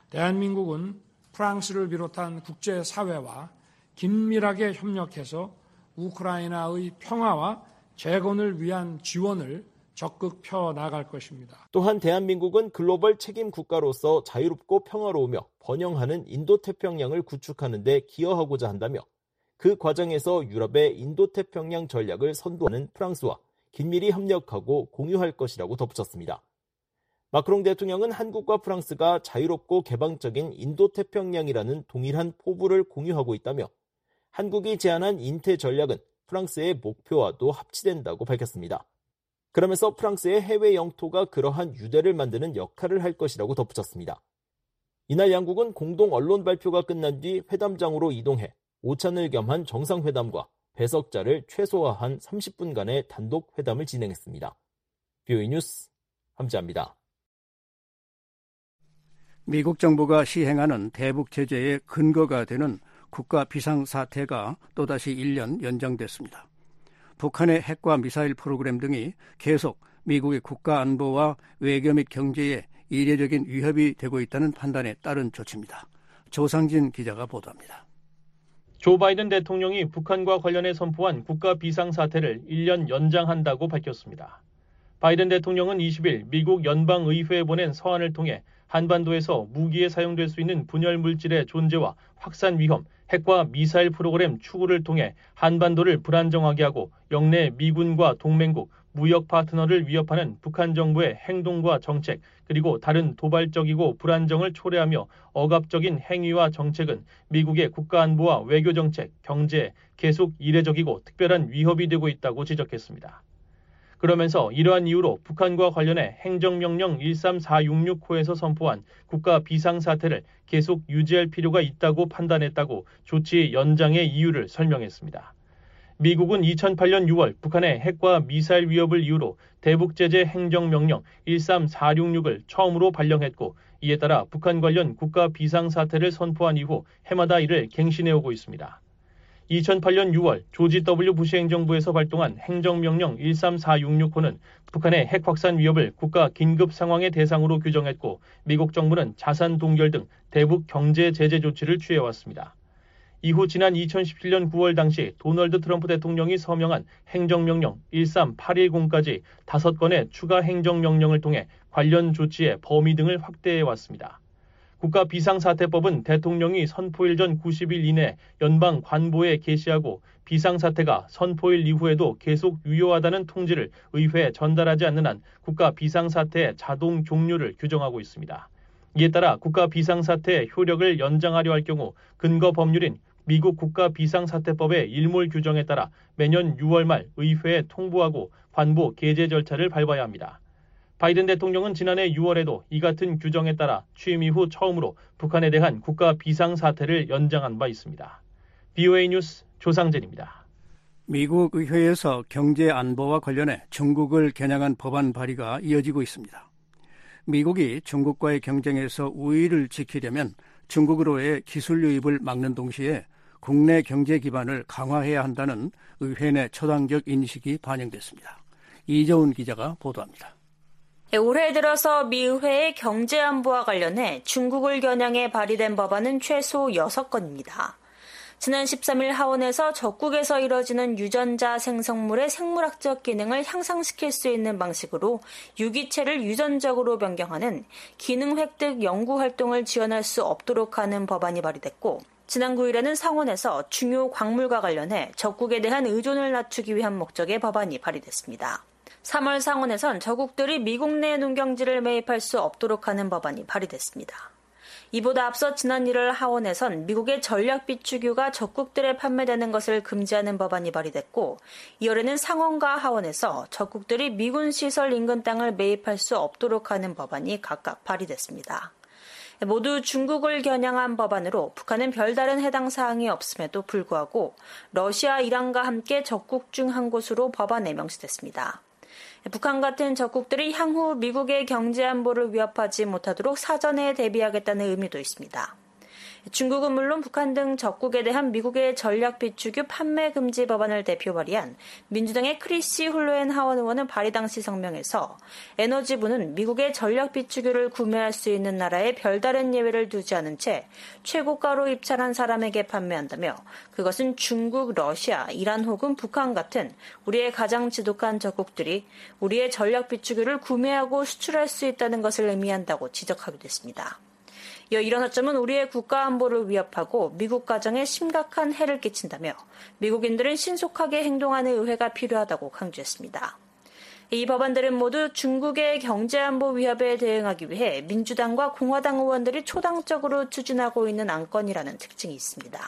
대한민국은 프랑스를 비롯한 국제사회와 긴밀하게 협력해서 우크라이나의 평화와 재건을 위한 지원을 적극 펴나갈 것입니다. 또한 대한민국은 글로벌 책임 국가로서 자유롭고 평화로우며 번영하는 인도태평양을 구축하는 데 기여하고자 한다며 그 과정에서 유럽의 인도태평양 전략을 선도하는 프랑스와 긴밀히 협력하고 공유할 것이라고 덧붙였습니다. 마크롱 대통령은 한국과 프랑스가 자유롭고 개방적인 인도태평양이라는 동일한 포부를 공유하고 있다며 한국이 제안한 인태 전략은 프랑스의 목표와도 합치된다고 밝혔습니다. 그러면서 프랑스의 해외 영토가 그러한 유대를 만드는 역할을 할 것이라고 덧붙였습니다. 이날 양국은 공동 언론 발표가 끝난 뒤 회담장으로 이동해 오찬을 겸한 정상회담과 배석자를 최소화한 30분간의 단독 회담을 진행했습니다. BOE 뉴스 함지아입니다. 미국 정부가 시행하는 대북 제재의 근거가 되는 국가 비상사태가 또다시 1년 연장됐습니다. 북한의 핵과 미사일 프로그램 등이 계속 미국의 국가 안보와 외교 및 경제에 이례적인 위협이 되고 있다는 판단에 따른 조치입니다. 조상진 기자가 보도합니다. 조 바이든 대통령이 북한과 관련해 선포한 국가 비상사태를 1년 연장한다고 밝혔습니다. 바이든 대통령은 20일 미국 연방의회에 보낸 서한을 통해 한반도에서 무기에 사용될 수 있는 분열 물질의 존재와 확산 위험, 핵과 미사일 프로그램 추구를 통해 한반도를 불안정하게 하고 영내 미군과 동맹국, 무역 파트너를 위협하는 북한 정부의 행동과 정책, 그리고 다른 도발적이고 불안정을 초래하며 억압적인 행위와 정책은 미국의 국가안보와 외교정책, 경제에 계속 이례적이고 특별한 위협이 되고 있다고 지적했습니다. 그러면서 이러한 이유로 북한과 관련해 행정명령 13466호에서 선포한 국가 비상사태를 계속 유지할 필요가 있다고 판단했다고 조치 연장의 이유를 설명했습니다. 미국은 2008년 6월 북한의 핵과 미사일 위협을 이유로 대북제재 행정명령 13466을 처음으로 발령했고 이에 따라 북한 관련 국가 비상사태를 선포한 이후 해마다 이를 갱신해오고 있습니다. 2008년 6월 조지 W 부시 행정부에서 발동한 행정명령 13466호는 북한의 핵 확산 위협을 국가 긴급 상황의 대상으로 규정했고 미국 정부는 자산 동결 등 대북 경제 제재 조치를 취해왔습니다. 이후 지난 2017년 9월 당시 도널드 트럼프 대통령이 서명한 행정명령 13810까지 5건의 추가 행정명령을 통해 관련 조치의 범위 등을 확대해왔습니다. 국가비상사태법은 대통령이 선포일 전 90일 이내 연방 관보에 게시하고 비상사태가 선포일 이후에도 계속 유효하다는 통지를 의회에 전달하지 않는 한 국가비상사태의 자동 종료를 규정하고 있습니다. 이에 따라 국가비상사태의 효력을 연장하려 할 경우 근거 법률인 미국 국가비상사태법의 일몰 규정에 따라 매년 6월 말 의회에 통보하고 관보 게재 절차를 밟아야 합니다. 바이든 대통령은 지난해 6월에도 이 같은 규정에 따라 취임 이후 처음으로 북한에 대한 국가비상사태를 연장한 바 있습니다. VOA 뉴스 조상진입니다. 미국 의회에서 경제 안보와 관련해 중국을 겨냥한 법안 발의가 이어지고 있습니다. 미국이 중국과의 경쟁에서 우위를 지키려면 중국으로의 기술 유입을 막는 동시에 국내 경제 기반을 강화해야 한다는 의회 내 초당적 인식이 반영됐습니다. 이정훈 기자가 보도합니다. 올해 들어서 미 의회의 경제 안보와 관련해 중국을 겨냥해 발의된 법안은 최소 6건입니다. 지난 13일 하원에서 적국에서 이뤄지는 유전자 생성물의 생물학적 기능을 향상시킬 수 있는 방식으로 유기체를 유전적으로 변경하는 기능 획득 연구 활동을 지원할 수 없도록 하는 법안이 발의됐고, 지난 9일에는 상원에서 중요 광물과 관련해 적국에 대한 의존을 낮추기 위한 목적의 법안이 발의됐습니다. 3월 상원에선 저국들이 미국 내 농경지를 매입할 수 없도록 하는 법안이 발의됐습니다. 이보다 앞서 지난 1월 하원에선 미국의 전략 비축유가 적국들에 판매되는 것을 금지하는 법안이 발의됐고, 2월에는 상원과 하원에서 적국들이 미군 시설 인근 땅을 매입할 수 없도록 하는 법안이 각각 발의됐습니다. 모두 중국을 겨냥한 법안으로 북한은 별다른 해당 사항이 없음에도 불구하고 러시아, 이란과 함께 적국 중 한 곳으로 법안에 명시됐습니다. 북한 같은 적국들이 향후 미국의 경제 안보를 위협하지 못하도록 사전에 대비하겠다는 의미도 있습니다. 중국은 물론 북한 등 적국에 대한 미국의 전략 비축유 판매 금지 법안을 대표 발의한 민주당의 크리시 훌로엔 하원 의원은 발의 당시 성명에서 에너지부는 미국의 전략 비축유를 구매할 수 있는 나라에 별다른 예외를 두지 않은 채 최고가로 입찰한 사람에게 판매한다며, 그것은 중국, 러시아, 이란 혹은 북한 같은 우리의 가장 지독한 적국들이 우리의 전략 비축유를 구매하고 수출할 수 있다는 것을 의미한다고 지적하기도 했습니다. 이런 허점은 우리의 국가 안보를 위협하고 미국 가정에 심각한 해를 끼친다며 미국인들은 신속하게 행동하는 의회가 필요하다고 강조했습니다. 이 법안들은 모두 중국의 경제 안보 위협에 대응하기 위해 민주당과 공화당 의원들이 초당적으로 추진하고 있는 안건이라는 특징이 있습니다.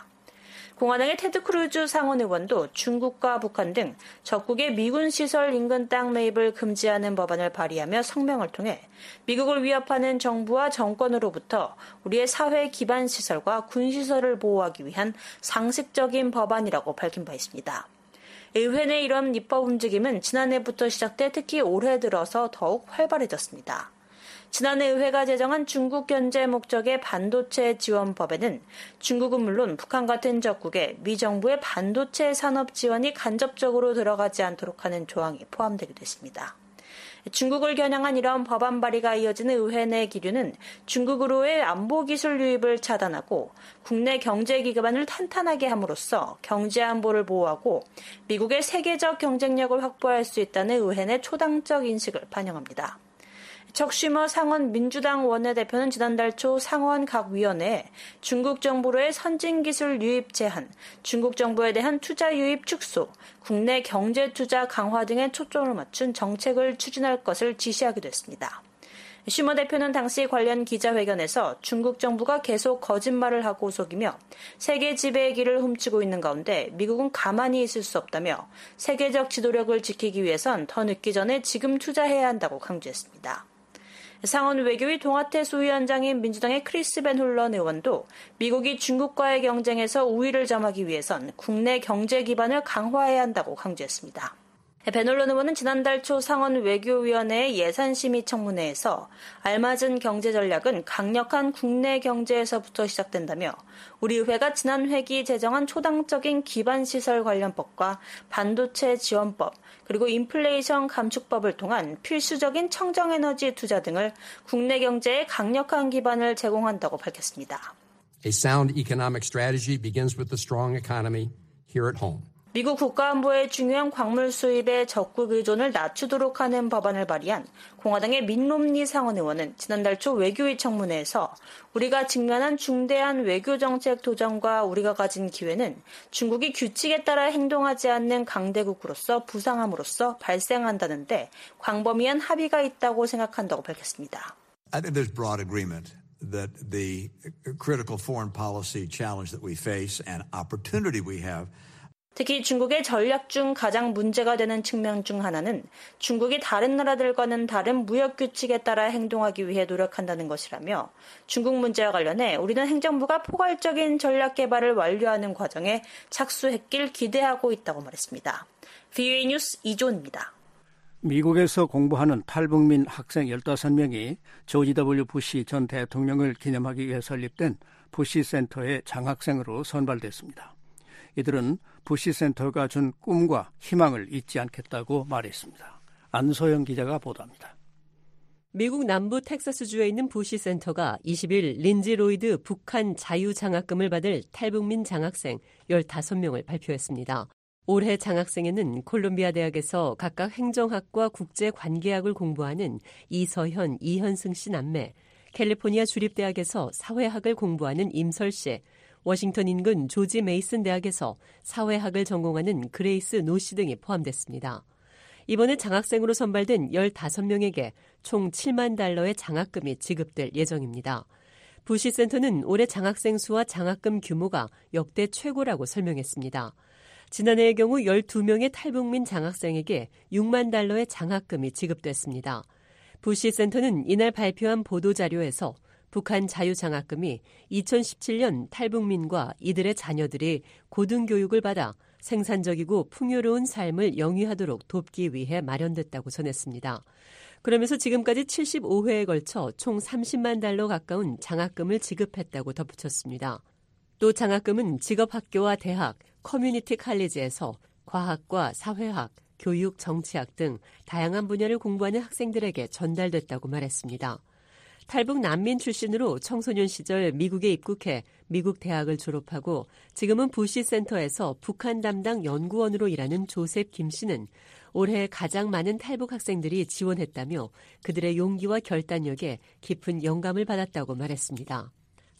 공화당의 테드 크루즈 상원 의원도 중국과 북한 등 적국의 미군 시설 인근 땅 매입을 금지하는 법안을 발의하며 성명을 통해 미국을 위협하는 정부와 정권으로부터 우리의 사회 기반 시설과 군 시설을 보호하기 위한 상식적인 법안이라고 밝힌 바 있습니다. 의회 내 이런 입법 움직임은 지난해부터 시작돼 특히 올해 들어서 더욱 활발해졌습니다. 지난해 의회가 제정한 중국 견제 목적의 반도체 지원법에는 중국은 물론 북한 같은 적국에 미 정부의 반도체 산업 지원이 간접적으로 들어가지 않도록 하는 조항이 포함되기도 했습니다. 중국을 겨냥한 이런 법안 발의가 이어지는 의회 내 기류는 중국으로의 안보 기술 유입을 차단하고 국내 경제 기반을 탄탄하게 함으로써 경제 안보를 보호하고 미국의 세계적 경쟁력을 확보할 수 있다는 의회 내 초당적 인식을 반영합니다. 척 슈머 상원 민주당 원내대표는 지난달 초 상원 각 위원회에 중국 정부로의 선진기술 유입 제한, 중국 정부에 대한 투자 유입 축소, 국내 경제 투자 강화 등에 초점을 맞춘 정책을 추진할 것을 지시하기도 했습니다. 슈머 대표는 당시 관련 기자회견에서 중국 정부가 계속 거짓말을 하고 속이며 세계 지배의 길을 훔치고 있는 가운데 미국은 가만히 있을 수 없다며 세계적 지도력을 지키기 위해선 더 늦기 전에 지금 투자해야 한다고 강조했습니다. 상원 외교위 동아태 소위원장인 민주당의 크리스 벤 홀런 의원도 미국이 중국과의 경쟁에서 우위를 점하기 위해선 국내 경제 기반을 강화해야 한다고 강조했습니다. 벤 홀런 의원은 지난달 초 상원 외교위원회 예산심의 청문회에서 알맞은 경제 전략은 강력한 국내 경제에서부터 시작된다며 우리 의회가 지난 회기 제정한 초당적인 기반시설 관련법과 반도체 지원법, 그리고 인플레이션 감축법을 통한 필수적인 청정에너지 투자 등을 국내 경제에 강력한 기반을 제공한다고 밝혔습니다. A sound economic strategy begins with a strong economy here at home. 미국 국가안보에 중요한 광물 수입의 적국 의존을 낮추도록 하는 법안을 발의한 공화당의 밋 롬니 상원 의원은 지난달 초 외교위 청문회에서 우리가 직면한 중대한 외교정책 도전과 우리가 가진 기회는 중국이 규칙에 따라 행동하지 않는 강대국으로서 부상함으로써 발생한다는데 광범위한 합의가 있다고 생각한다고 밝혔습니다. I think there's broad agreement that the critical foreign policy challenge that we face and opportunity we have 특히 중국의 전략 중 가장 문제가 되는 측면 중 하나는 중국이 다른 나라들과는 다른 무역 규칙에 따라 행동하기 위해 노력한다는 것이라며 중국 문제와 관련해 우리는 행정부가 포괄적인 전략 개발을 완료하는 과정에 착수했길 기대하고 있다고 말했습니다. VOA 뉴스 이조은입니다. 미국에서 공부하는 탈북민 학생 15명이 조지 W. 부시 전 대통령을 기념하기 위해 설립된 부시 센터의 장학생으로 선발됐습니다. 이들은 부시 센터가 준 꿈과 희망을 잊지 않겠다고 말했습니다. 안소영 기자가 보도합니다. 미국 남부 텍사스주에 있는 부시 센터가 20일 린지 로이드 북한 자유장학금을 받을 탈북민 장학생 15명을 발표했습니다. 올해 장학생에는 콜롬비아 대학에서 각각 행정학과 국제관계학을 공부하는 이서현, 이현승 씨 남매, 캘리포니아 주립대학에서 사회학을 공부하는 임설 씨, 워싱턴 인근 조지 메이슨 대학에서 사회학을 전공하는 그레이스 노 씨 등이 포함됐습니다. 이번에 장학생으로 선발된 15명에게 총 $70,000의 장학금이 지급될 예정입니다. 부시 센터는 올해 장학생 수와 장학금 규모가 역대 최고라고 설명했습니다. 지난해의 경우 12명의 탈북민 장학생에게 $60,000의 장학금이 지급됐습니다. 부시 센터는 이날 발표한 보도자료에서 북한 자유장학금이 2017년 탈북민과 이들의 자녀들이 고등교육을 받아 생산적이고 풍요로운 삶을 영위하도록 돕기 위해 마련됐다고 전했습니다. 그러면서 지금까지 75회에 걸쳐 총 $300,000 가까운 장학금을 지급했다고 덧붙였습니다. 또 장학금은 직업학교와 대학, 커뮤니티 칼리지에서 과학과 사회학, 교육, 정치학 등 다양한 분야를 공부하는 학생들에게 전달됐다고 말했습니다. 탈북 난민 출신으로 청소년 시절 미국에 입국해 미국 대학을 졸업하고 지금은 부시 센터에서 북한 담당 연구원으로 일하는 조셉 김 씨는 올해 가장 많은 탈북 학생들이 지원했다며 그들의 용기와 결단력에 깊은 영감을 받았다고 말했습니다.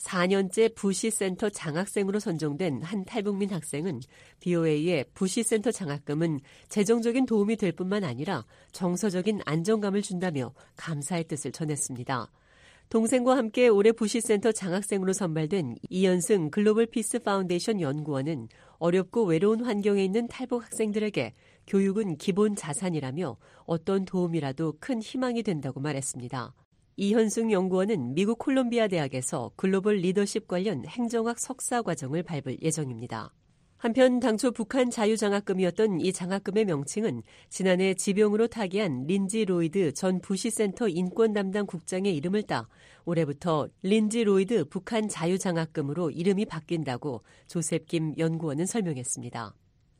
4년째 부시센터 장학생으로 선정된 한 탈북민 학생은 BOA의 부시센터 장학금은 재정적인 도움이 될 뿐만 아니라 정서적인 안정감을 준다며 감사의 뜻을 전했습니다. 동생과 함께 올해 부시센터 장학생으로 선발된 이현승 글로벌 피스 파운데이션 연구원은 어렵고 외로운 환경에 있는 탈북 학생들에게 교육은 기본 자산이라며 어떤 도움이라도 큰 희망이 된다고 말했습니다. 이현승 연구원은 미국 콜롬비아 대학에서 글로벌 리더십 관련 행정학 석사 과정을 밟을 예정입니다. 한편 당초 북한 자유장학금이었던 이 장학금의 명칭은 지난해 지병으로 타계한 린지 로이드 전 부시센터 인권 담당 국장의 이름을 따 올해부터 린지 로이드 북한 자유장학금으로 이름이 바뀐다고 조셉 김 연구원은 설명했습니다.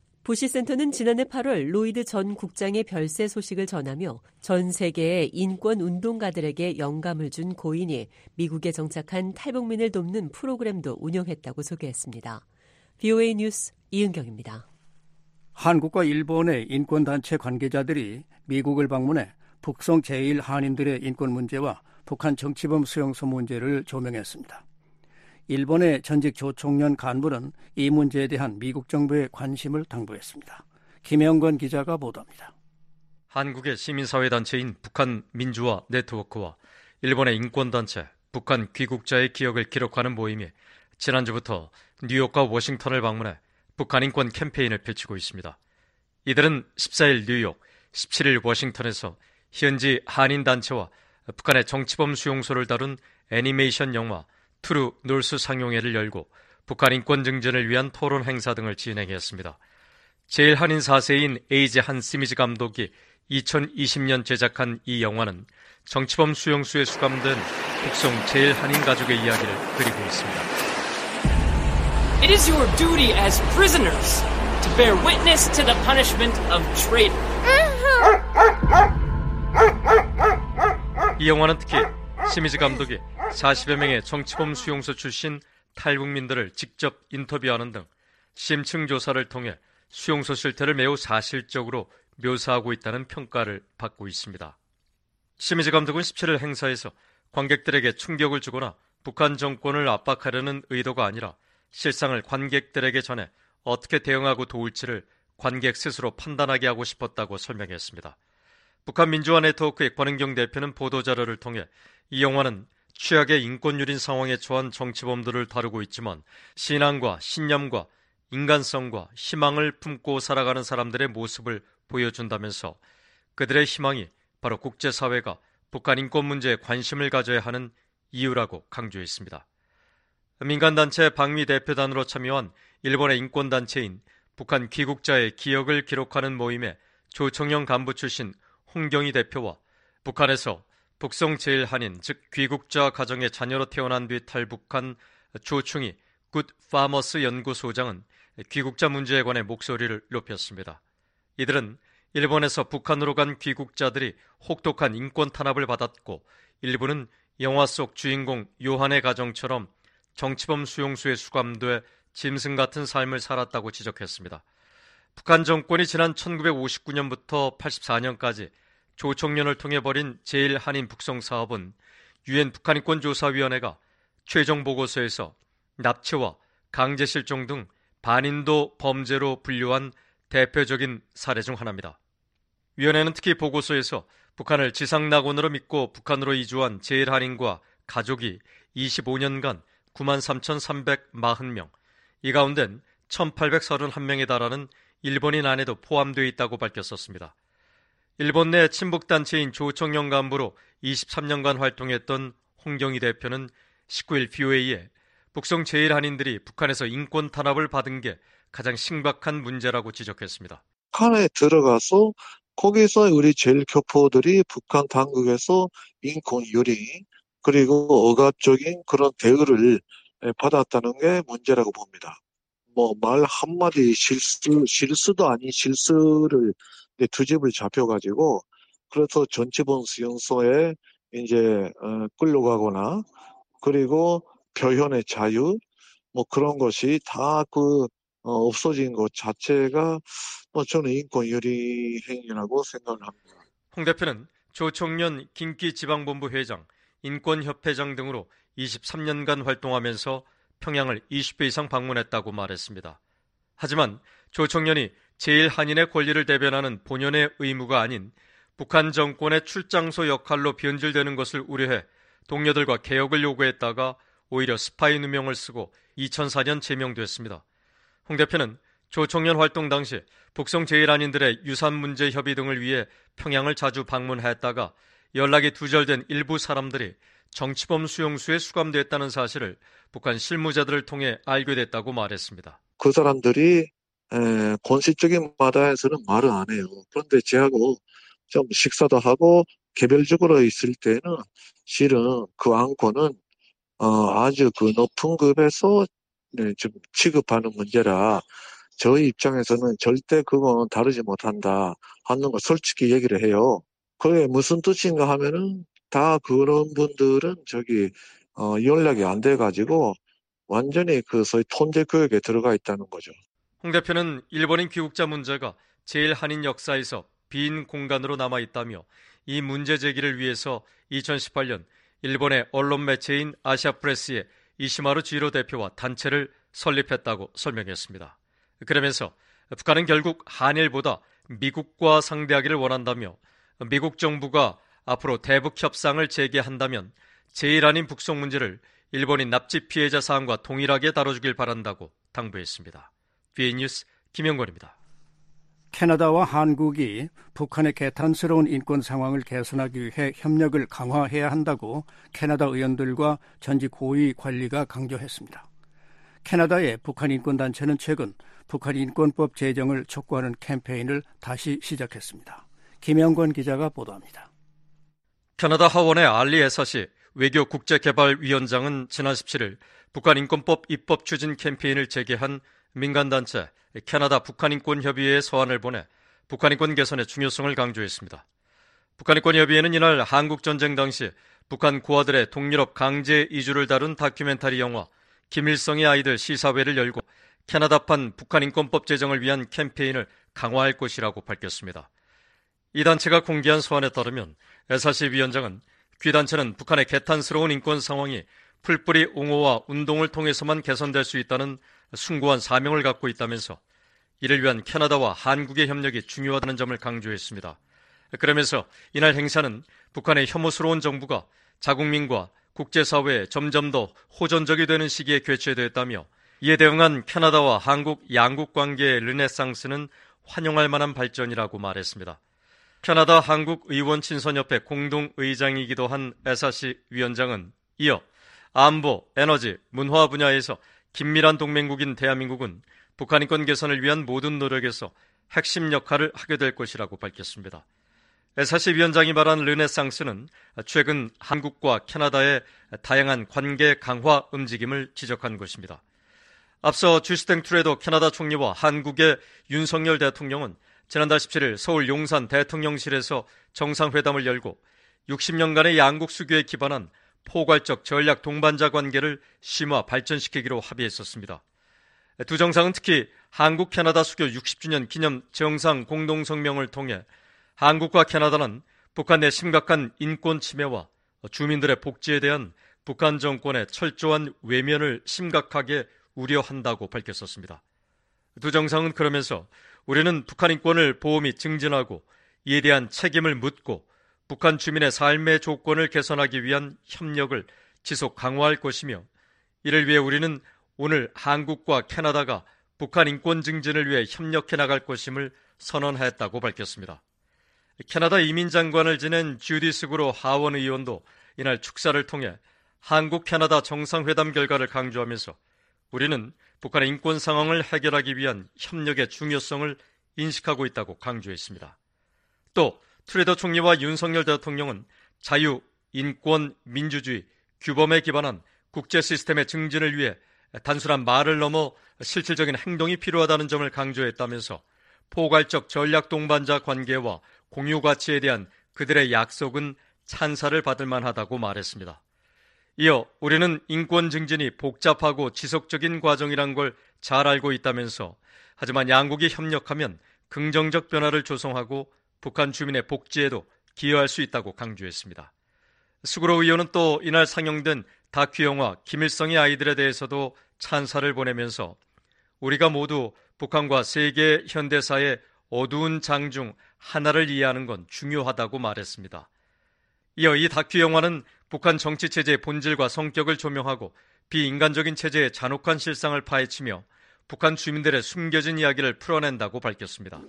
부시센터는 지난해 8월 로이드 전 국장의 별세 소식을 전하며 전 세계의 인권 운동가들에게 영감을 준 고인이 미국에 정착한 탈북민을 돕는 프로그램도 운영했다고 소개했습니다. VOA 뉴스 이은경입니다. 한국과 일본의 인권단체 관계자들이 미국을 방문해 북송 제1한인들의 인권 문제와 북한 정치범 수용소 문제를 조명했습니다. 일본의 전직 조총련 간부는 이 문제에 대한 미국 정부의 관심을 당부했습니다. 김영건 기자가 보도합니다. 한국의 시민사회단체인 북한 민주화 네트워크와 일본의 인권단체 북한 귀국자의 기억을 기록하는 모임이 지난주부터 뉴욕과 워싱턴을 방문해 북한 인권 캠페인을 펼치고 있습니다. 이들은 14일 뉴욕, 17일 워싱턴에서 현지 한인단체와 북한의 정치범 수용소를 다룬 애니메이션 영화 트루 놀스 상영회를 열고 북한 인권 증진을 위한 토론 행사 등을 진행했습니다. 제1한인 4세인 에이제 한 시미즈 감독이 2020년 제작한 이 영화는 정치범 수용소에 수감된 북송 제1한인 가족의 이야기를 그리고 있습니다. It is your duty as prisoners to bear witness to the punishment of traitor. 이 영화는 특히 시미즈 감독이 40여 명의 정치범 수용소 출신 탈북민들을 직접 인터뷰하는 등 심층 조사를 통해 수용소 실태를 매우 사실적으로 묘사하고 있다는 평가를 받고 있습니다. 시미즈 감독은 17일 행사에서 관객들에게 충격을 주거나 북한 정권을 압박하려는 의도가 아니라 실상을 관객들에게 전해 어떻게 대응하고 도울지를 관객 스스로 판단하게 하고 싶었다고 설명했습니다. 북한 민주화 네트워크의 권은경 대표는 보도자료를 통해 이 영화는 최악의 인권유린 상황에 처한 정치범들을 다루고 있지만 신앙과 신념과 인간성과 희망을 품고 살아가는 사람들의 모습을 보여준다면서 그들의 희망이 바로 국제사회가 북한 인권 문제에 관심을 가져야 하는 이유라고 강조했습니다. 민간단체 방위 대표단으로 참여한 일본의 인권단체인 북한 귀국자의 기억을 기록하는 모임에 조청영 간부 출신 홍경희 대표와 북한에서 북송 제1한인 즉 귀국자 가정의 자녀로 태어난 뒤 탈북한 조충희 굿 파머스 연구소장은 귀국자 문제에 관해 목소리를 높였습니다. 이들은 일본에서 북한으로 간 귀국자들이 혹독한 인권 탄압을 받았고 일부는 영화 속 주인공 요한의 가정처럼 정치범 수용소에 수감돼 짐승 같은 삶을 살았다고 지적했습니다. 북한 정권이 지난 1959년부터 84년까지 조총련을 통해 벌인 제1한인 북송 사업은 유엔 북한인권조사위원회가 최종 보고서에서 납치와 강제실종 등 반인도 범죄로 분류한 대표적인 사례 중 하나입니다. 위원회는 특히 보고서에서 북한을 지상낙원으로 믿고 북한으로 이주한 제1한인과 가족이 25년간 93,340명, 이 가운데는 1,831명에 달하는 일본인 안에도 포함되어 있다고 밝혔었습니다. 일본 내 친북단체인 조청영 간부로 23년간 활동했던 홍경희 대표는 19일 BOA에 북송 제1한인들이 북한에서 인권 탄압을 받은 게 가장 심각한 문제라고 지적했습니다. 북한에 들어가서 거기서 우리 제일 교포들이 북한 당국에서 인권 유린 그리고 억압적인 그런 대우를 받았다는 게 문제라고 봅니다. 말 한마디 실수도 아닌 실수를 두 집을 잡혀가지고 그래서 정치범 수용소에 이제 끌려가거나 그리고 표현의 자유 그런 것이 다 없어진 것 자체가 저는 인권유리 행위라고 생각을 합니다. 홍 대표는 조총련 긴기지방본부 회장, 인권협회장 등으로 23년간 활동하면서 평양을 20회 이상 방문했다고 말했습니다. 하지만 조총련이 제1한인의 권리를 대변하는 본연의 의무가 아닌 북한 정권의 출장소 역할로 변질되는 것을 우려해 동료들과 개혁을 요구했다가 오히려 스파이 누명을 쓰고 2004년 제명됐습니다. 홍 대표는 조총련 활동 당시 북송 제1한인들의 유산 문제 협의 등을 위해 평양을 자주 방문했다가 연락이 두절된 일부 사람들이 정치범 수용소에 수감됐다는 사실을 북한 실무자들을 통해 알게 됐다고 말했습니다. 그 사람들이 공식적인 마다에서는 말을 안 해요. 그런데 저하고 좀 식사도 하고 개별적으로 있을 때는 실은 그 안건은 아주 높은 급에서 좀 취급하는 문제라 저희 입장에서는 절대 그건 다루지 못한다 하는 걸 솔직히 얘기를 해요. 그게 무슨 뜻인가 하면은 다 그런 분들은 연락이 안 돼가지고 완전히 소위 통제 교육에 들어가 있다는 거죠. 홍 대표는 일본인 귀국자 문제가 제1한인 역사에서 빈 공간으로 남아있다며 이 문제 제기를 위해서 2018년 일본의 언론 매체인 아시아프레스의 이시마루 지히로 대표와 단체를 설립했다고 설명했습니다. 그러면서 북한은 결국 한일보다 미국과 상대하기를 원한다며 미국 정부가 앞으로 대북 협상을 재개한다면 제1한인 북송 문제를 일본인 납치 피해자 사안과 동일하게 다뤄주길 바란다고 당부했습니다. BA 뉴스 김영권입니다. 캐나다와 한국이 북한의 개탄스러운 인권 상황을 개선하기 위해 협력을 강화해야 한다고 캐나다 의원들과 전직 고위 관리가 강조했습니다. 캐나다의 북한 인권단체는 최근 북한 인권법 제정을 촉구하는 캠페인을 다시 시작했습니다. 김영권 기자가 보도합니다. 캐나다 하원의 알리 에사시 외교국제개발위원장은 지난 17일 북한 인권법 입법 추진 캠페인을 재개한 민간단체 캐나다 북한인권협의회에 서한을 보내 북한인권 개선의 중요성을 강조했습니다. 북한인권협의회는 이날 한국전쟁 당시 북한 고아들의 동유럽 강제 이주를 다룬 다큐멘터리 영화 김일성의 아이들 시사회를 열고 캐나다판 북한 인권법 제정을 위한 캠페인을 강화할 것이라고 밝혔습니다. 이 단체가 공개한 서한에 따르면 에사시 위원장은 귀단체는 북한의 개탄스러운 인권 상황이 풀뿌리 옹호와 운동을 통해서만 개선될 수 있다는 숭고한 사명을 갖고 있다면서 이를 위한 캐나다와 한국의 협력이 중요하다는 점을 강조했습니다. 그러면서 이날 행사는 북한의 혐오스러운 정부가 자국민과 국제사회에 점점 더 호전적이 되는 시기에 개최되었다며 이에 대응한 캐나다와 한국 양국 관계의 르네상스는 환영할 만한 발전이라고 말했습니다. 캐나다 한국의원친선협회 공동의장이기도 한 에사시 위원장은 이어 안보, 에너지, 문화 분야에서 긴밀한 동맹국인 대한민국은 북한 인권 개선을 위한 모든 노력에서 핵심 역할을 하게 될 것이라고 밝혔습니다. 에사시 위원장이 말한 르네상스는 최근 한국과 캐나다의 다양한 관계 강화 움직임을 지적한 것입니다. 앞서 주스탱 트레더 캐나다 총리와 한국의 윤석열 대통령은 지난달 17일 서울 용산 대통령실에서 정상회담을 열고 60년간의 양국 수교에 기반한 포괄적 전략 동반자 관계를 심화 발전시키기로 합의했었습니다. 두 정상은 특히 한국 캐나다 수교 60주년 기념 정상 공동성명을 통해 한국과 캐나다는 북한 내 심각한 인권 침해와 주민들의 복지에 대한 북한 정권의 철저한 외면을 심각하게 우려한다고 밝혔었습니다. 두 정상은 그러면서 우리는 북한 인권을 보호 및 증진하고 이에 대한 책임을 묻고 북한 주민의 삶의 조건을 개선하기 위한 협력을 지속 강화할 것이며 이를 위해 우리는 오늘 한국과 캐나다가 북한 인권 증진을 위해 협력해 나갈 것임을 선언했다고 밝혔습니다. 캐나다 이민장관을 지낸 주디스 그로 하원 의원도 이날 축사를 통해 한국 캐나다 정상회담 결과를 강조하면서 우리는 북한의 인권 상황을 해결하기 위한 협력의 중요성을 인식하고 있다고 강조했습니다. 또 트레더 총리와 윤석열 대통령은 자유, 인권, 민주주의, 규범에 기반한 국제 시스템의 증진을 위해 단순한 말을 넘어 실질적인 행동이 필요하다는 점을 강조했다면서 포괄적 전략 동반자 관계와 공유 가치에 대한 그들의 약속은 찬사를 받을 만하다고 말했습니다. 이어 우리는 인권 증진이 복잡하고 지속적인 과정이란 걸 잘 알고 있다면서 하지만 양국이 협력하면 긍정적 변화를 조성하고 북한 주민의 복지에도 기여할 수 있다고 강조했습니다. 수그로 의원은 또 이날 상영된 다큐 영화 김일성의 아이들에 대해서도 찬사를 보내면서 우리가 모두 북한과 세계 현대사의 어두운 장 중 하나를 이해하는 건 중요하다고 말했습니다. 이어 이 다큐 영화는 북한 정치 체제의 본질과 성격을 조명하고 비인간적인 체제의 잔혹한 실상을 파헤치며 북한 주민들의 숨겨진 이야기를 풀어낸다고 밝혔습니다.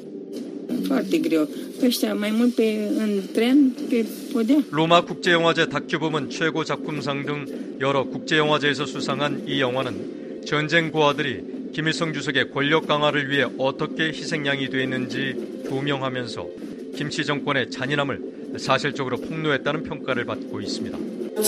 로마 국제영화제 다큐 부문 최고 작품상 등 여러 국제영화제에서 수상한 이 영화는 전쟁 고아들이 김일성 주석의 권력 강화를 위해 어떻게 희생양이 됐는지 조명하면서 김씨 정권의 잔인함을 사실적으로 폭로했다는 평가를 받고 있습니다.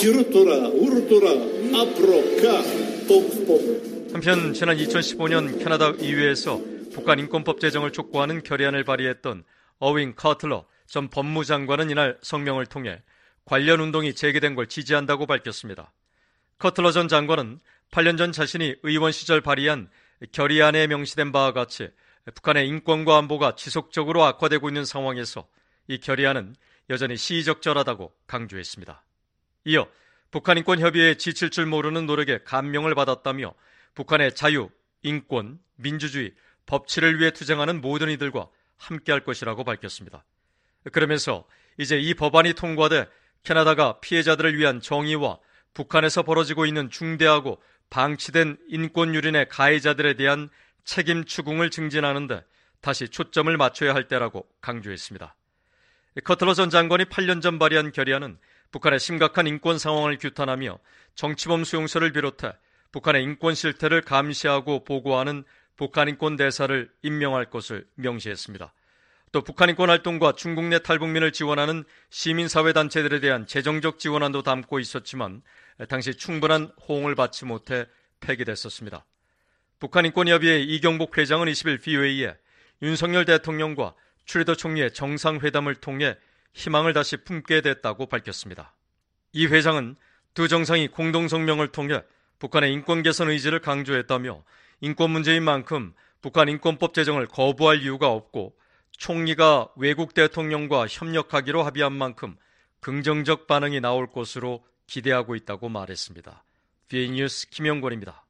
한편 지난 2015년 캐나다 의회에서 북한 인권법 제정을 촉구하는 결의안을 발의했던 어윈 커틀러 전 법무장관은 이날 성명을 통해 관련 운동이 재개된 걸 지지한다고 밝혔습니다. 커틀러 전 장관은 8년 전 자신이 의원 시절 발의한 결의안에 명시된 바와 같이 북한의 인권과 안보가 지속적으로 악화되고 있는 상황에서 이 결의안은 여전히 시의적절하다고 강조했습니다. 이어 북한인권협의회에 지칠 줄 모르는 노력에 감명을 받았다며 북한의 자유, 인권, 민주주의, 법치를 위해 투쟁하는 모든 이들과 함께할 것이라고 밝혔습니다. 그러면서 이제 이 법안이 통과돼 캐나다가 피해자들을 위한 정의와 북한에서 벌어지고 있는 중대하고 방치된 인권 유린의 가해자들에 대한 책임 추궁을 증진하는데 다시 초점을 맞춰야 할 때라고 강조했습니다. 커틀러 전 장관이 8년 전 발의한 결의안은 북한의 심각한 인권 상황을 규탄하며 정치범 수용소를 비롯해 북한의 인권 실태를 감시하고 보고하는 북한인권 대사를 임명할 것을 명시했습니다. 또 북한인권 활동과 중국 내 탈북민을 지원하는 시민사회단체들에 대한 재정적 지원안도 담고 있었지만 당시 충분한 호응을 받지 못해 폐기됐었습니다. 북한인권협의회 이경복 회장은 20일 BOA에 윤석열 대통령과 트루도 총리의 정상회담을 통해 희망을 다시 품게 됐다고 밝혔습니다. 이 회장은 두 정상이 공동성명을 통해 북한의 인권 개선 의지를 강조했다며 인권 문제인 만큼 북한 인권법 제정을 거부할 이유가 없고 총리가 외국 대통령과 협력하기로 합의한 만큼 긍정적 반응이 나올 것으로 기대하고 있다고 말했습니다. VA 뉴스 김영권입니다.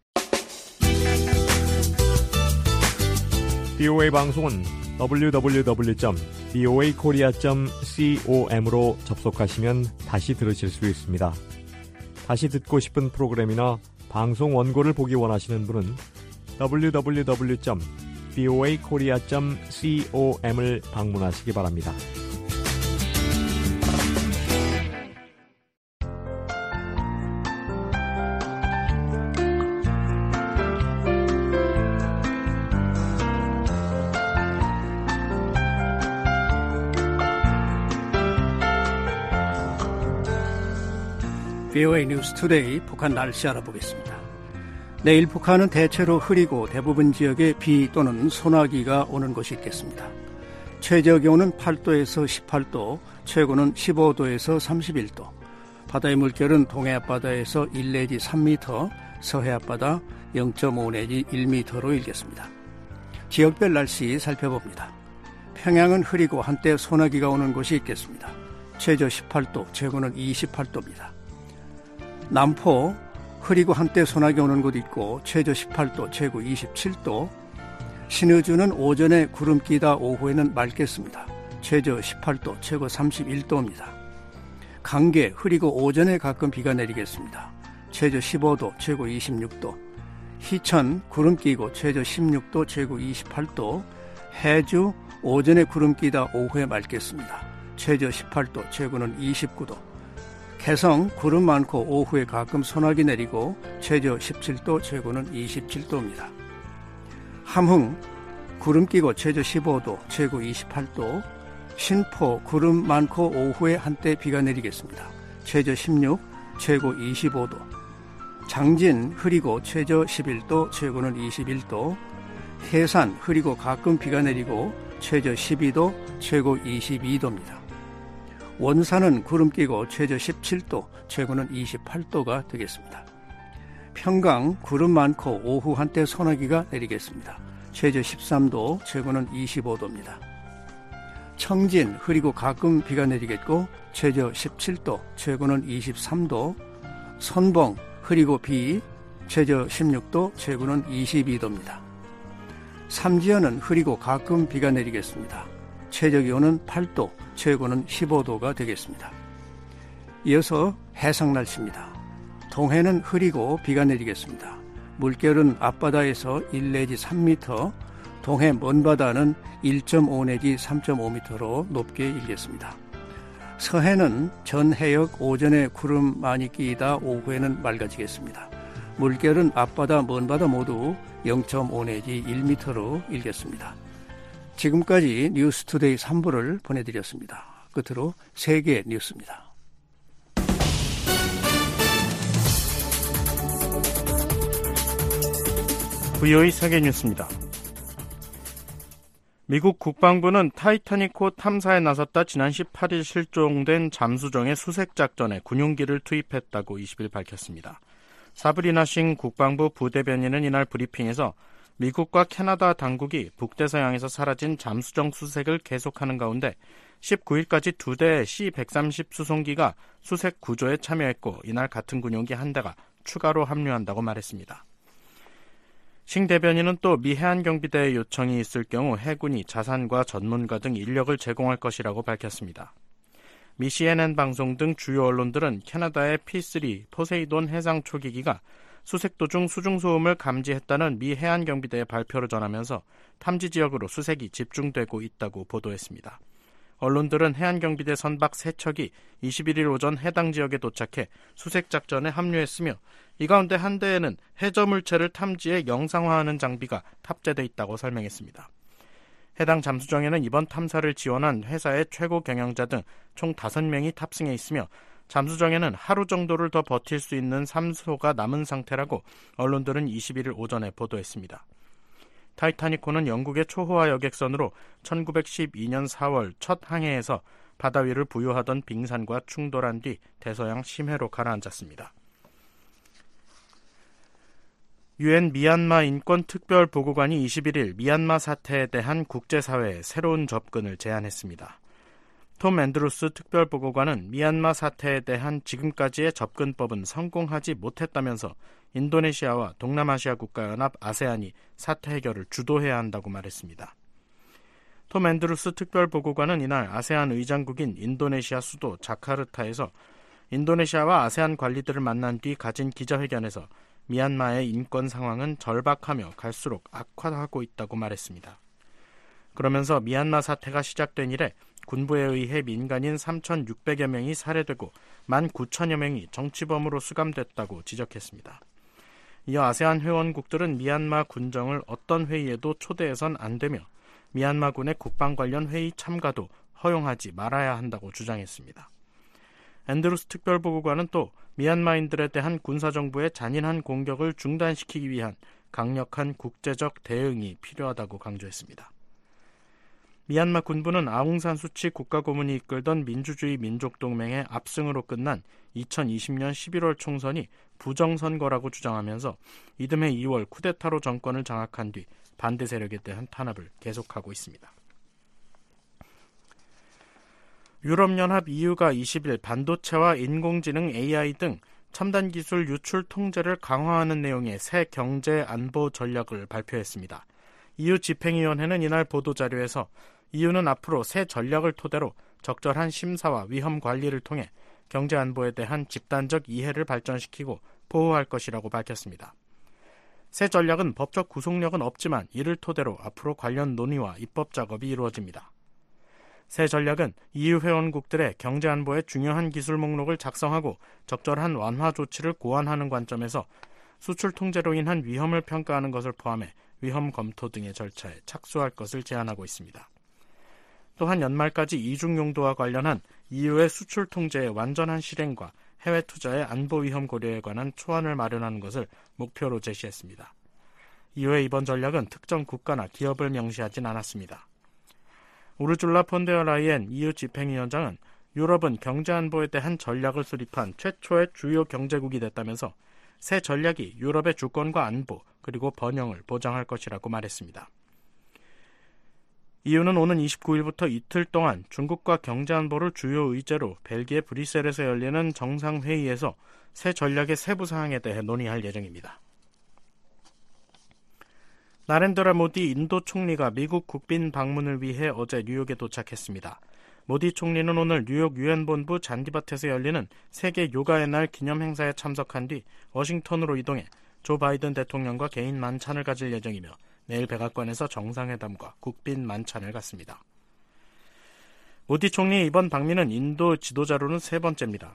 BOA 방송은 www.boakorea.com으로 접속하시면 다시 들으실 수 있습니다. 다시 듣고 싶은 프로그램이나 방송 원고를 보기 원하시는 분은 www.boakorea.com을 방문하시기 바랍니다. VOA 뉴스 투데이 북한 날씨 알아보겠습니다. 내일 북한은 대체로 흐리고 대부분 지역에 비 또는 소나기가 오는 곳이 있겠습니다. 최저 기온은 8도에서 18도, 최고는 15도에서 31도. 바다의 물결은 동해 앞바다에서 1 내지 3m, 서해 앞바다 0.5 내지 1m로 일겠습니다. 지역별 날씨 살펴봅니다. 평양은 흐리고 한때 소나기가 오는 곳이 있겠습니다. 최저 18도, 최고는 28도입니다. 남포 흐리고 한때 소나기 오는 곳 있고 최저 18도, 최고 27도. 신의주는 오전에 구름 끼다 오후에는 맑겠습니다. 최저 18도, 최고 31도입니다. 강계 흐리고 오전에 가끔 비가 내리겠습니다. 최저 15도, 최고 26도. 희천 구름 끼고 최저 16도, 최고 28도. 해주 오전에 구름 끼다 오후에 맑겠습니다. 최저 18도, 최고는 29도. 개성 구름 많고 오후에 가끔 소나기 내리고 최저 17도, 최고는 27도입니다. 함흥 구름 끼고 최저 15도, 최고 28도. 신포 구름 많고 오후에 한때 비가 내리겠습니다. 최저 16, 최고 25도. 장진 흐리고 최저 11도, 최고는 21도. 해산 흐리고 가끔 비가 내리고 최저 12도, 최고 22도입니다. 원산은 구름 끼고 최저 17도, 최고는 28도가 되겠습니다. 평강 구름 많고 오후 한때 소나기가 내리겠습니다. 최저 13도, 최고는 25도입니다. 청진 흐리고 가끔 비가 내리겠고 최저 17도, 최고는 23도. 선봉 흐리고 비, 최저 16도, 최고는 22도입니다. 삼지연은 흐리고 가끔 비가 내리겠습니다. 최저 기온은 8도, 최고는 15도가 되겠습니다. 이어서 해상 날씨입니다. 동해는 흐리고 비가 내리겠습니다. 물결은 앞바다에서 1 내지 3m, 동해 먼바다는 1.5 내지 3.5m로 높게 일겠습니다. 서해는 전 해역 오전에 구름 많이 끼이다 오후에는 맑아지겠습니다. 물결은 앞바다 먼바다 모두 0.5 내지 1m로 일겠습니다. 지금까지 뉴스투데이 3부를 보내드렸습니다. 끝으로 세계 뉴스입니다. VOA 세계 뉴스입니다. 미국 국방부는 타이타닉호 탐사에 나섰다 지난 18일 실종된 잠수정의 수색작전에 군용기를 투입했다고 20일 밝혔습니다. 사브리나 싱 국방부 부대변인은 이날 브리핑에서 미국과 캐나다 당국이 북대서양에서 사라진 잠수정 수색을 계속하는 가운데 19일까지 2대의 C-130 수송기가 수색 구조에 참여했고 이날 같은 군용기 한 대가 추가로 합류한다고 말했습니다. 싱 대변인은 또 미 해안경비대의 요청이 있을 경우 해군이 자산과 전문가 등 인력을 제공할 것이라고 밝혔습니다. 미 CNN 방송 등 주요 언론들은 캐나다의 P3 포세이돈 해상 초기기가 수색 도중 수중소음을 감지했다는 미 해안경비대의 발표를 전하면서 탐지 지역으로 수색이 집중되고 있다고 보도했습니다. 언론들은 해안경비대 선박 3척이 21일 오전 해당 지역에 도착해 수색작전에 합류했으며 이 가운데 한 대에는 해저물체를 탐지해 영상화하는 장비가 탑재돼 있다고 설명했습니다. 해당 잠수정에는 이번 탐사를 지원한 회사의 최고 경영자 등 총 5명이 탑승해 있으며 잠수정에는 하루 정도를 더 버틸 수 있는 산소가 남은 상태라고 언론들은 21일 오전에 보도했습니다. 타이타닉호는 영국의 초호화 여객선으로 1912년 4월 첫 항해에서 바다 위를 부유하던 빙산과 충돌한 뒤 대서양 심해로 가라앉았습니다. 유엔 미얀마 인권특별보고관이 21일 미얀마 사태에 대한 국제사회의 새로운 접근을 제안했습니다. 톰 앤드루스 특별보고관은 미얀마 사태에 대한 지금까지의 접근법은 성공하지 못했다면서 인도네시아와 동남아시아 국가연합 아세안이 사태 해결을 주도해야 한다고 말했습니다. 톰 앤드루스 특별보고관은 이날 아세안 의장국인 인도네시아 수도 자카르타에서 인도네시아와 아세안 관리들을 만난 뒤 가진 기자회견에서 미얀마의 인권 상황은 절박하며 갈수록 악화하고 있다고 말했습니다. 그러면서 미얀마 사태가 시작된 이래 군부에 의해 민간인 3,600여 명이 살해되고 19,000여 명이 정치범으로 수감됐다고 지적했습니다. 이어 아세안 회원국들은 미얀마 군정을 어떤 회의에도 초대해선 안 되며 미얀마군의 국방 관련 회의 참가도 허용하지 말아야 한다고 주장했습니다. 앤드루스 특별보고관은 또 미얀마인들에 대한 군사정부의 잔인한 공격을 중단시키기 위한 강력한 국제적 대응이 필요하다고 강조했습니다. 미얀마 군부는 아웅산 수치 국가고문이 이끌던 민주주의 민족동맹의 압승으로 끝난 2020년 11월 총선이 부정선거라고 주장하면서 이듬해 2월 쿠데타로 정권을 장악한 뒤 반대 세력에 대한 탄압을 계속하고 있습니다. 유럽연합 EU가 20일 반도체와 인공지능 AI 등 첨단 기술 유출 통제를 강화하는 내용의 새 경제 안보 전략을 발표했습니다. EU 집행위원회는 이날 보도자료에서 EU는 앞으로 새 전략을 토대로 적절한 심사와 위험 관리를 통해 경제 안보에 대한 집단적 이해를 발전시키고 보호할 것이라고 밝혔습니다. 새 전략은 법적 구속력은 없지만 이를 토대로 앞으로 관련 논의와 입법 작업이 이루어집니다. 새 전략은 EU 회원국들의 경제 안보의 중요한 기술 목록을 작성하고 적절한 완화 조치를 고안하는 관점에서 수출 통제로 인한 위험을 평가하는 것을 포함해 위험 검토 등의 절차에 착수할 것을 제안하고 있습니다. 또한 연말까지 이중 용도와 관련한 EU의 수출 통제의 완전한 실행과 해외 투자의 안보 위험 고려에 관한 초안을 마련하는 것을 목표로 제시했습니다. EU의 이번 전략은 특정 국가나 기업을 명시하진 않았습니다. 우르줄라 폰데어라이엔 EU 집행위원장은 유럽은 경제 안보에 대한 전략을 수립한 최초의 주요 경제국이 됐다면서 새 전략이 유럽의 주권과 안보 그리고 번영을 보장할 것이라고 말했습니다. EU는 오는 29일부터 이틀 동안 중국과 경제 안보를 주요 의제로 벨기에 브뤼셀에서 열리는 정상회의에서 새 전략의 세부 사항에 대해 논의할 예정입니다. 나렌드라 모디 인도 총리가 미국 국빈 방문을 위해 어제 뉴욕에 도착했습니다. 모디 총리는 오늘 뉴욕 유엔 본부 잔디밭에서 열리는 세계 요가의 날 기념 행사에 참석한 뒤 워싱턴으로 이동해 조 바이든 대통령과 개인 만찬을 가질 예정이며 내일 백악관에서 정상회담과 국빈 만찬을 갖습니다. 모디 총리의 이번 방미는 인도 지도자로는 세 번째입니다.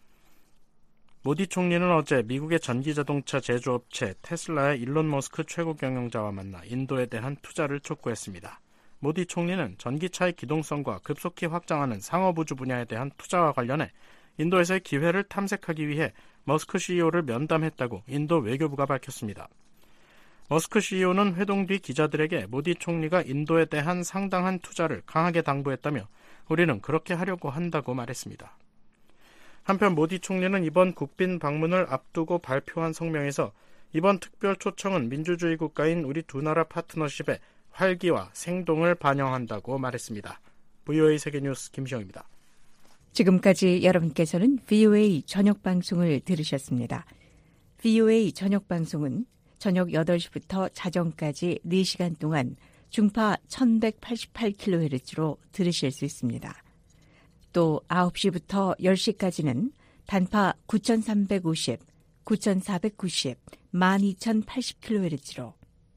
모디 총리는 어제 미국의 전기자동차 제조업체 테슬라의 일론 머스크 최고 경영자와 만나 인도에 대한 투자를 촉구했습니다. 모디 총리는 전기차의 기동성과 급속히 확장하는 상업우주 분야에 대한 투자와 관련해 인도에서의 기회를 탐색하기 위해 머스크 CEO를 면담했다고 인도 외교부가 밝혔습니다. 머스크 CEO는 회동 뒤 기자들에게 모디 총리가 인도에 대한 상당한 투자를 강하게 당부했다며 우리는 그렇게 하려고 한다고 말했습니다. 한편 모디 총리는 이번 국빈 방문을 앞두고 발표한 성명에서 이번 특별 초청은 민주주의 국가인 우리 두 나라 파트너십의 활기와 생동을 반영한다고 말했습니다. VOA 세계뉴스 김시영입니다. 지금까지 여러분께서는 VOA 저녁방송을 들으셨습니다. VOA 저녁방송은 저녁 8시부터 자정까지 4시간 동안 중파 1188kHz로 들으실 수 있습니다. 또 9시부터 10시까지는 단파 9350, 9490, 12080kHz로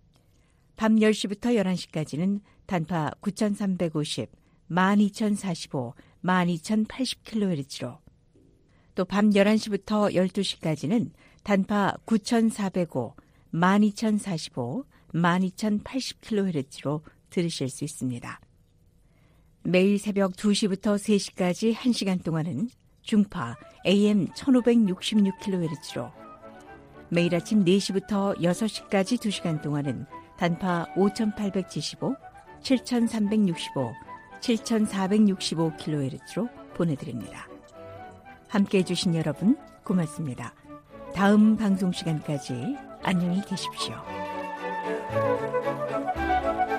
밤 10시부터 11시까지는 단파 9350, 12045, 12080kHz로 또 밤 11시부터 12시까지는 단파 9405, 12045, 12080kHz로 들으실 수 있습니다. 매일 새벽 2시부터 3시까지 1시간 동안은 중파 AM 1566kHz로 매일 아침 4시부터 6시까지 2시간 동안은 단파 5875, 7365, 7465kHz로 보내드립니다. 함께해 주신 여러분 고맙습니다. 다음 방송 시간까지 안녕히 계십시오.